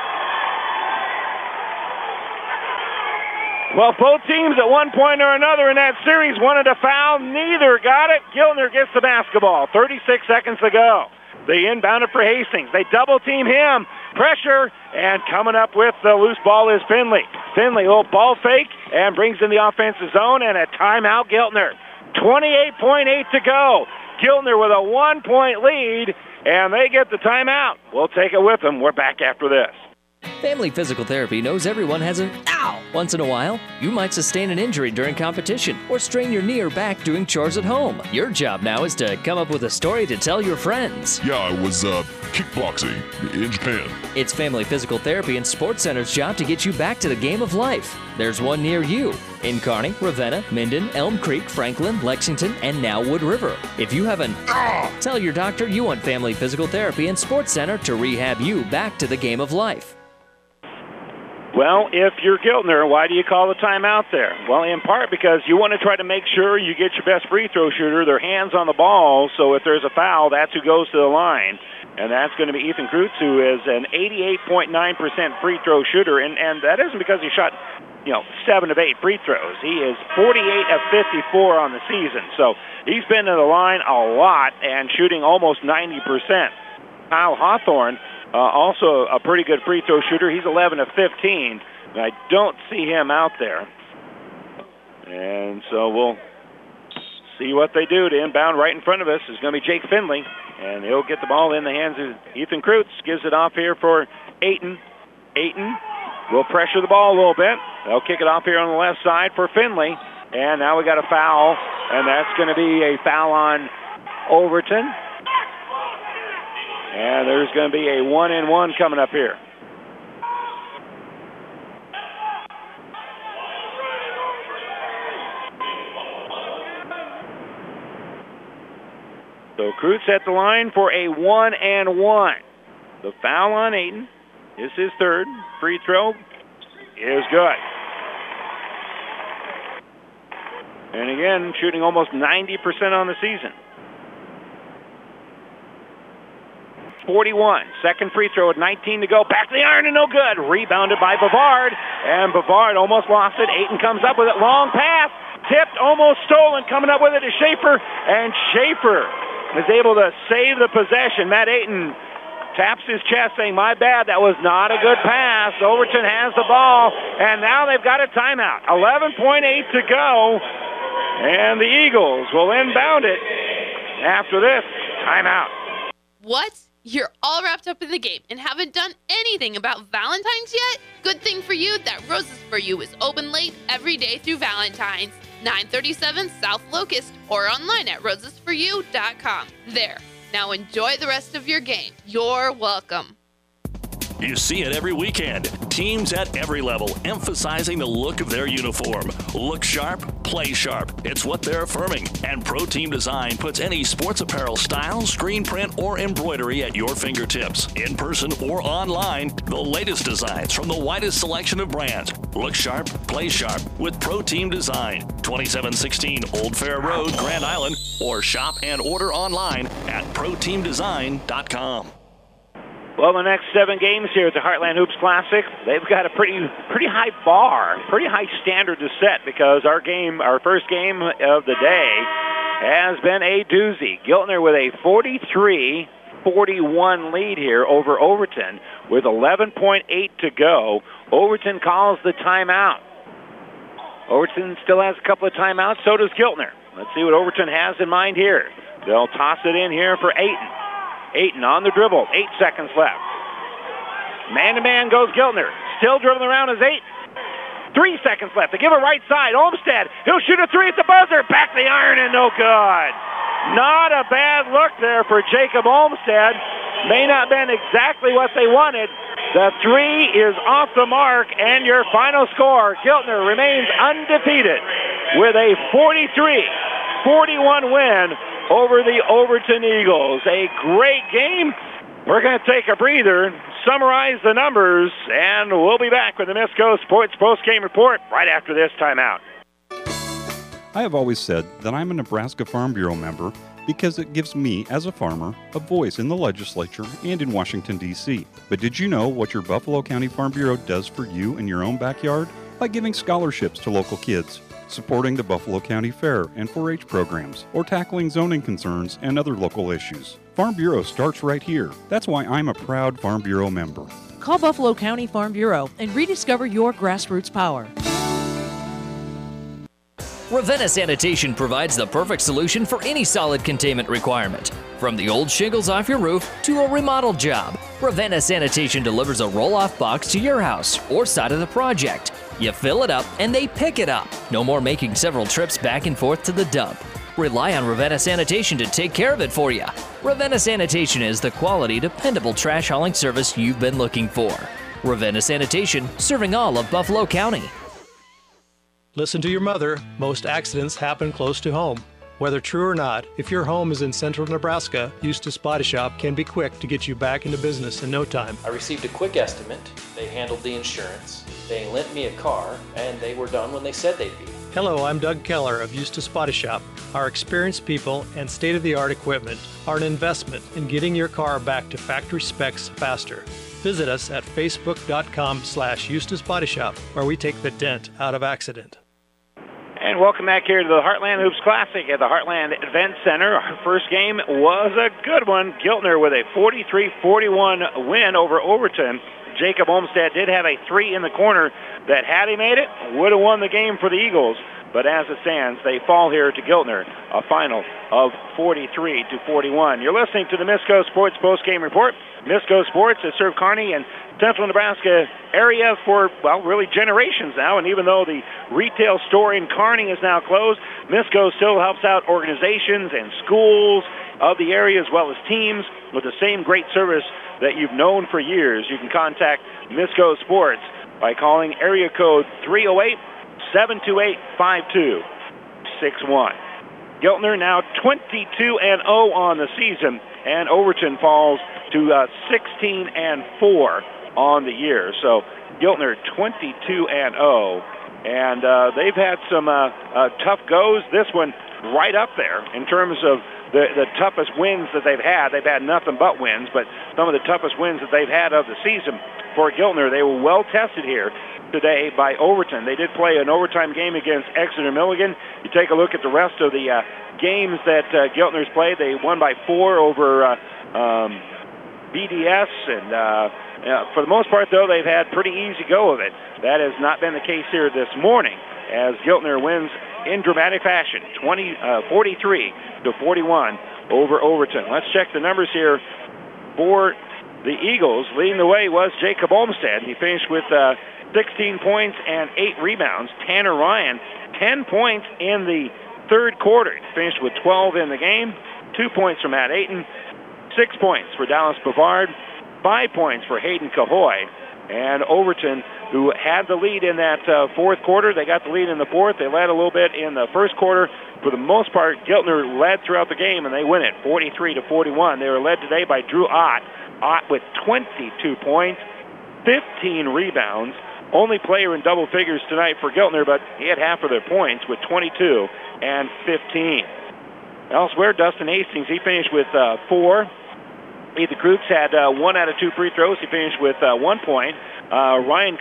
Well, both teams at one point or another in that series wanted a foul. Neither got it. Giltner gets the basketball. 36 seconds to go. They inbound it for Hastings. They double-team him. Pressure, and coming up with the loose ball is Finley. Finley, a little ball fake, and brings in the offensive zone, and a timeout, Giltner. 28.8 to go. Giltner with a 1-point lead, and they get the timeout. We'll take it with them. We're back after this. Family Physical Therapy knows everyone has an ow once in a while. You might sustain an injury during competition or strain your knee or back doing chores at home. Your job now is to come up with a story to tell your friends. Yeah, I was kickboxing in Japan. It's Family Physical Therapy and Sports Center's job to get you back to the game of life. There's one near you in Kearney, Ravenna, Minden, Elm Creek, Franklin, Lexington, and now Wood River. If you have an tell your doctor you want Family Physical Therapy and Sports Center to rehab you back to the game of life. Well, if you're Giltner, why do you call the timeout there? Well, in part because you want to try to make sure you get your best free throw shooter, their hands on the ball, so if there's a foul, that's who goes to the line. And that's going to be Ethan Kreutz, who is an 88.9% free throw shooter. And that isn't because he shot, 7 of 8 free throws. He is 48 of 54 on the season. So he's been to the line a lot and shooting almost 90%. Kyle Hawthorne, also a pretty good free throw shooter. He's 11 of 15. And I don't see him out there. And so we'll see what they do to inbound. Right in front of us is going to be Jake Finley. And he'll get the ball in the hands of Ethan Kreutz. Gives it off here for Ayton. Ayton will pressure the ball a little bit. They'll kick it off here on the left side for Finley. And now we got a foul. And that's going to be a foul on Overton. And there's going to be a 1-and-1 coming up here. So Kreutz at the line for a 1-and-1. The foul on Ayton is his third. Free throw is good. And again, shooting almost 90% on the season. 41. Second free throw at 19 to go. Back to the iron and no good. Rebounded by Bavard. And Bavard almost lost it. Ayton comes up with it. Long pass. Tipped, almost stolen. Coming up with it is Schaefer. And Schaefer is able to save the possession. Matt Ayton taps his chest saying, my bad, that was not a good pass. Overton has the ball, and now they've got a timeout. 11.8 to go, and the Eagles will inbound it after this timeout. What? You're all wrapped up in the game and haven't done anything about Valentine's yet? Good thing for you that Roses For You is open late every day through Valentine's. 937 South Locust or online at rosesforyou.com. There. Now enjoy the rest of your game. You're welcome. You see it every weekend. Teams at every level emphasizing the look of their uniform. Look sharp, play sharp. It's what they're affirming. And Pro Team Design puts any sports apparel style, screen print, or embroidery at your fingertips. In person or online, the latest designs from the widest selection of brands. Look sharp, play sharp with Pro Team Design. 2716 Old Fair Road, Grand Island, or shop and order online at proteamdesign.com. Well, the next 7 games here at the Heartland Hoops Classic, they've got a pretty high bar, pretty high standard to set because our first game of the day has been a doozy. Giltner with a 43-41 lead here over Overton with 11.8 to go. Overton calls the timeout. Overton still has a couple of timeouts, so does Giltner. Let's see what Overton has in mind here. They'll toss it in here for Ayton. Ayton on the dribble, 8 seconds left. Man-to-man goes Giltner. Still dribbling around is Ayton. 3 seconds left. They give it right side. Olmstead, he'll shoot a 3 at the buzzer. Back the iron and no good. Not a bad look there for Jacob Olmstead. May not have been exactly what they wanted. The 3 is off the mark, and your final score, Giltner remains undefeated with a 43-41 win over the Overton Eagles. A great game. We're going to take a breather, summarize the numbers, and we'll be back with the Misco Sports Post-Game Report right after this timeout. I have always said that I'm a Nebraska Farm Bureau member because it gives me, as a farmer, a voice in the legislature and in Washington, D.C. But did you know what your Buffalo County Farm Bureau does for you in your own backyard? By giving scholarships to local kids, supporting the Buffalo County Fair and 4-H programs, or tackling zoning concerns and other local issues. Farm Bureau starts right here. That's why I'm a proud Farm Bureau member. Call Buffalo County Farm Bureau and rediscover your grassroots power. Ravenna Sanitation provides the perfect solution for any solid containment requirement. From the old shingles off your roof to a remodel job, Ravenna Sanitation delivers a roll-off box to your house or side of the project. You fill it up and they pick it up. No more making several trips back and forth to the dump. Rely on Ravenna Sanitation to take care of it for you. Ravenna Sanitation is the quality, dependable trash hauling service you've been looking for. Ravenna Sanitation, serving all of Buffalo County. Listen to your mother. Most accidents happen close to home. Whether true or not, if your home is in central Nebraska, Eustis Body Shop can be quick to get you back into business in no time. I received a quick estimate. They handled the insurance. They lent me a car, and they were done when they said they'd be. Hello, I'm Doug Keller of Eustis Body Shop. Our experienced people and state-of-the-art equipment are an investment in getting your car back to factory specs faster. Visit us at facebook.com/Eustis Body Shop, where we take the dent out of accident. And welcome back here to the Heartland Hoops Classic at the Heartland Event Center. Our first game was a good one. Giltner with a 43-41 win over Overton. Jacob Olmstead did have a three in the corner that, had he made it, would have won the game for the Eagles. But as it stands, they fall here to Giltner, a final of 43-41. You're listening to the Misco Sports Postgame Report. Misco Sports has served Kearney and Central Nebraska area for, well, really generations now. And even though the retail store in Kearney is now closed, Misco still helps out organizations and schools of the area as well as teams with the same great service that you've known for years. You can contact Misco Sports by calling area code 308-728-5261. Giltner now 22-0 on the season, and Overton falls to 16-4 on the year. So Giltner 22-0, and they've had some tough goes. This one right up there in terms of the toughest wins that they've had. They've had nothing but wins, but some of the toughest wins that they've had of the season for Giltner. They were well tested here today by Overton. They did play an overtime game against Exeter Milligan. You take a look at the rest of the games that Giltner's played. They won by 4 over BDS, and for the most part, though, they've had pretty easy go of it. That has not been the case here this morning, as Giltner wins in dramatic fashion, 43-41 over Overton. Let's check the numbers here for the Eagles. Leading the way was Jacob Olmstead. He finished with 16 points and 8 rebounds. Tanner Ryan, 10 points in the third quarter. He finished with 12 in the game. 2 points from Matt Ayton, 6 points for Dallas Bavard, 5 points for Hayden Cahoy. And Overton, who had the lead in that fourth quarter, they got the lead in the fourth. They led a little bit in the first quarter. For the most part, Giltner led throughout the game, and they win it 43-41. They were led today by Drew Ott. Ott with 22 points, 15 rebounds. Only player in double figures tonight for Giltner, but he had half of their points with 22 and 15. Elsewhere, Dustin Hastings, he finished with 4. Ethan Krooks had 1 out of 2 free throws. He finished with 1 point. Ryan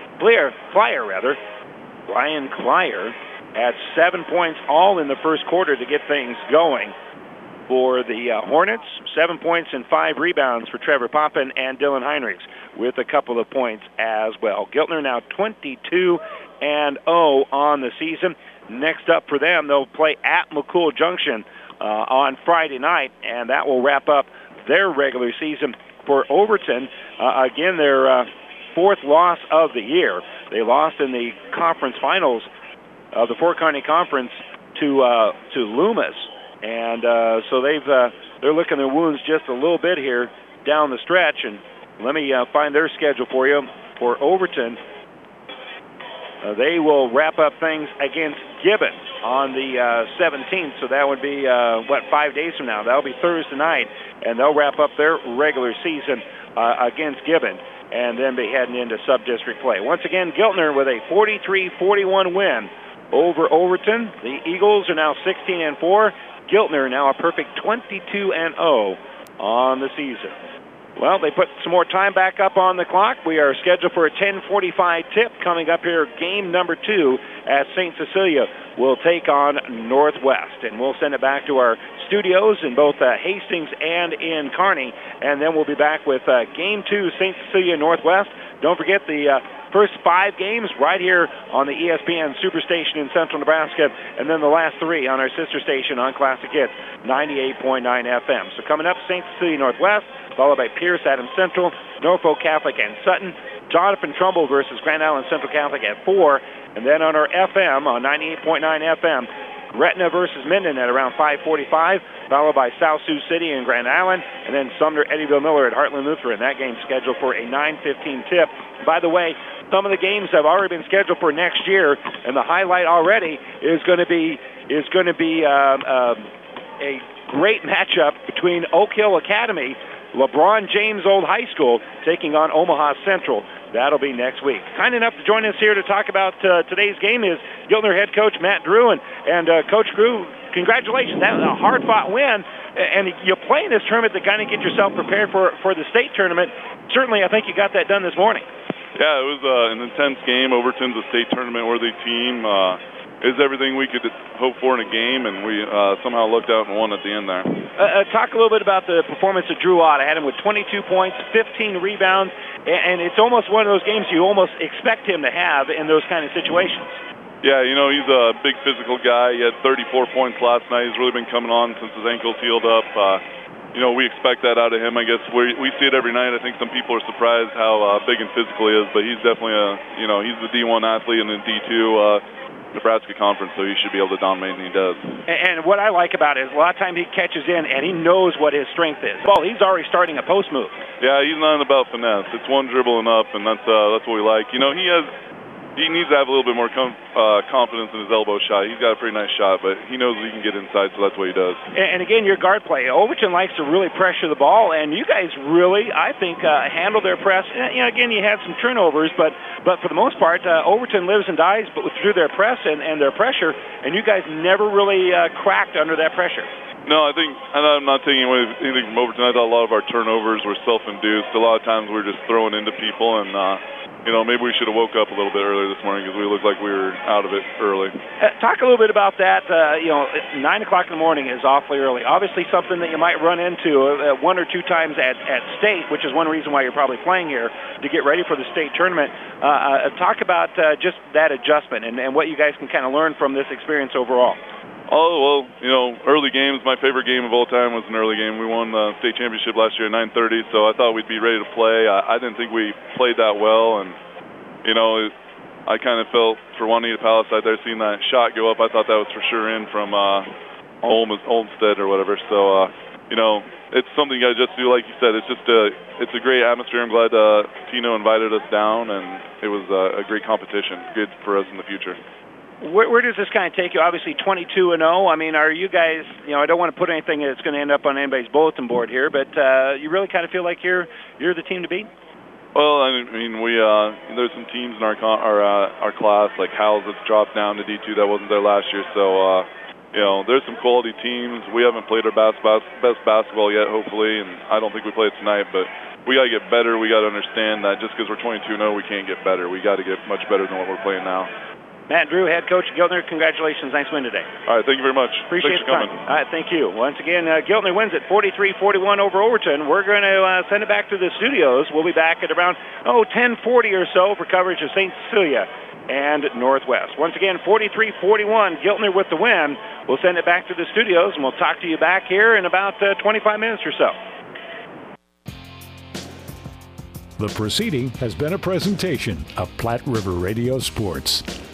Klyer had 7 points all in the first quarter to get things going for the Hornets. 7 points and 5 rebounds for Trevor Poppin and Dylan Heinrichs with a couple of points as well. Giltner now 22-0 on the season. Next up for them, they'll play at McCool Junction on Friday night, and that will wrap up their regular season. For Overton, again, their fourth loss of the year. They lost in the conference finals of the Fort Kearney Conference to Loomis, and so they're licking their wounds just a little bit here down the stretch. And let me find their schedule for you. For Overton, they will wrap up things against Gibbon on the 17th, so that would be 5 days from now. That'll be Thursday night, and they'll wrap up their regular season against Gibbon, and then be heading into sub-district play. Once again, Giltner with a 43-41 win over Overton. The Eagles are now 16-4. Giltner now a perfect 22-0 on the season. Well, they put some more time back up on the clock. We are scheduled for a 10:45 tip coming up here. Game number 2 at St. Cecilia will take on Northwest. And we'll send it back to our studios in both Hastings and in Kearney. And then we'll be back with Game 2, St. Cecilia Northwest. Don't forget the first 5 games right here on the ESPN Superstation in Central Nebraska, and then the last 3 on our sister station on Classic Hits 98.9 FM. So coming up, St. Cecilia Northwest, followed by Pierce, Adams Central, Norfolk Catholic, and Sutton. Jonathan Trumbull versus Grand Island Central Catholic at 4, and then on our FM on 98.9 FM, Gretna versus Minden at around 5:45, followed by South Sioux City and Grand Island, and then Sumner Eddyville Miller at Heartland Lutheran. That game's scheduled for a 9:15 tip. By the way, some of the games have already been scheduled for next year, and the highlight already is going to be a great matchup between Oak Hill Academy, LeBron James Old High School, taking on Omaha Central. That'll be next week. Kind enough to join us here to talk about today's game is Giltner head coach Matt Drew. And Coach Drew, congratulations. That was a hard-fought win. And you play in this tournament to kind of get yourself prepared for the state tournament. Certainly, I think you got that done this morning. Yeah, it was an intense game. Overton's a state tournament-worthy team. It was everything we could hope for in a game, and we somehow looked out and won at the end there. Talk a little bit about the performance of Drew Ott. I had him with 22 points, 15 rebounds, and it's almost one of those games you almost expect him to have in those kind of situations. Yeah, you know, he's a big physical guy. He had 34 points last night. He's really been coming on since his ankle's healed up. You know, we expect that out of him. I guess we see it every night. I think some people are surprised how big and physical he is, but he's definitely he's the D1 athlete in the D2 Nebraska Conference, so he should be able to dominate, and he does. And what I like about it is a lot of times he catches in, and he knows what his strength is. Well, he's already starting a post move. Yeah, he's not about finesse. It's one dribble and up, and that's what we like. You know, he needs to have a little bit more confidence in his elbow shot. He's got a pretty nice shot, but he knows he can get inside, so that's what he does. And again, your guard play. Overton likes to really pressure the ball, and you guys really, I think, handle their press. You know, again, you had some turnovers, but for the most part, Overton lives and dies through their press and their pressure, and you guys never really cracked under that pressure. No, I'm not taking away anything from Overton. I thought a lot of our turnovers were self-induced. A lot of times we were just throwing into people, and you know, maybe we should have woke up a little bit earlier this morning because we looked like we were out of it early. Talk a little bit about that. 9 o'clock in the morning is awfully early. Obviously something that you might run into one or two times at state, which is one reason why you're probably playing here, to get ready for the state tournament. Talk about just that adjustment and what you guys can kind of learn from this experience overall. Oh, well, you know, early games, my favorite game of all time was an early game. We won the state championship last year at 9:30, so I thought we'd be ready to play. I didn't think we played that well, and, you know, I kind of felt for Juanita Palisade there, seeing that shot go up, I thought that was for sure in from Olmsted or whatever. So, you know, it's something you got to just do, like you said. It's just it's a great atmosphere. I'm glad Tino invited us down, and it was a great competition, good for us in the future. Where does this kind of take you? Obviously 22-0. I mean, are you guys, you know, I don't want to put anything that's going to end up on anybody's bulletin board here, but you really kind of feel like you're the team to beat? Well, I mean, there's some teams in our class, like Howells, that's dropped down to D2 that wasn't there last year. So, you know, there's some quality teams. We haven't played our best basketball yet, hopefully, and I don't think we played tonight, but we got to get better. We got to understand that just because we're 22-0, we can't get better. We got to get much better than what we're playing now. Matt Drew, head coach of Giltner, congratulations. Nice win today. All right, thank you very much. Appreciate the time. All right, thank you. Once again, Giltner wins at 43-41 over Overton. We're going to send it back to the studios. We'll be back at around 10:40 or so for coverage of St. Cecilia and Northwest. Once again, 43-41, Giltner with the win. We'll send it back to the studios, and we'll talk to you back here in about 25 minutes or so. The proceeding has been a presentation of Platte River Radio Sports.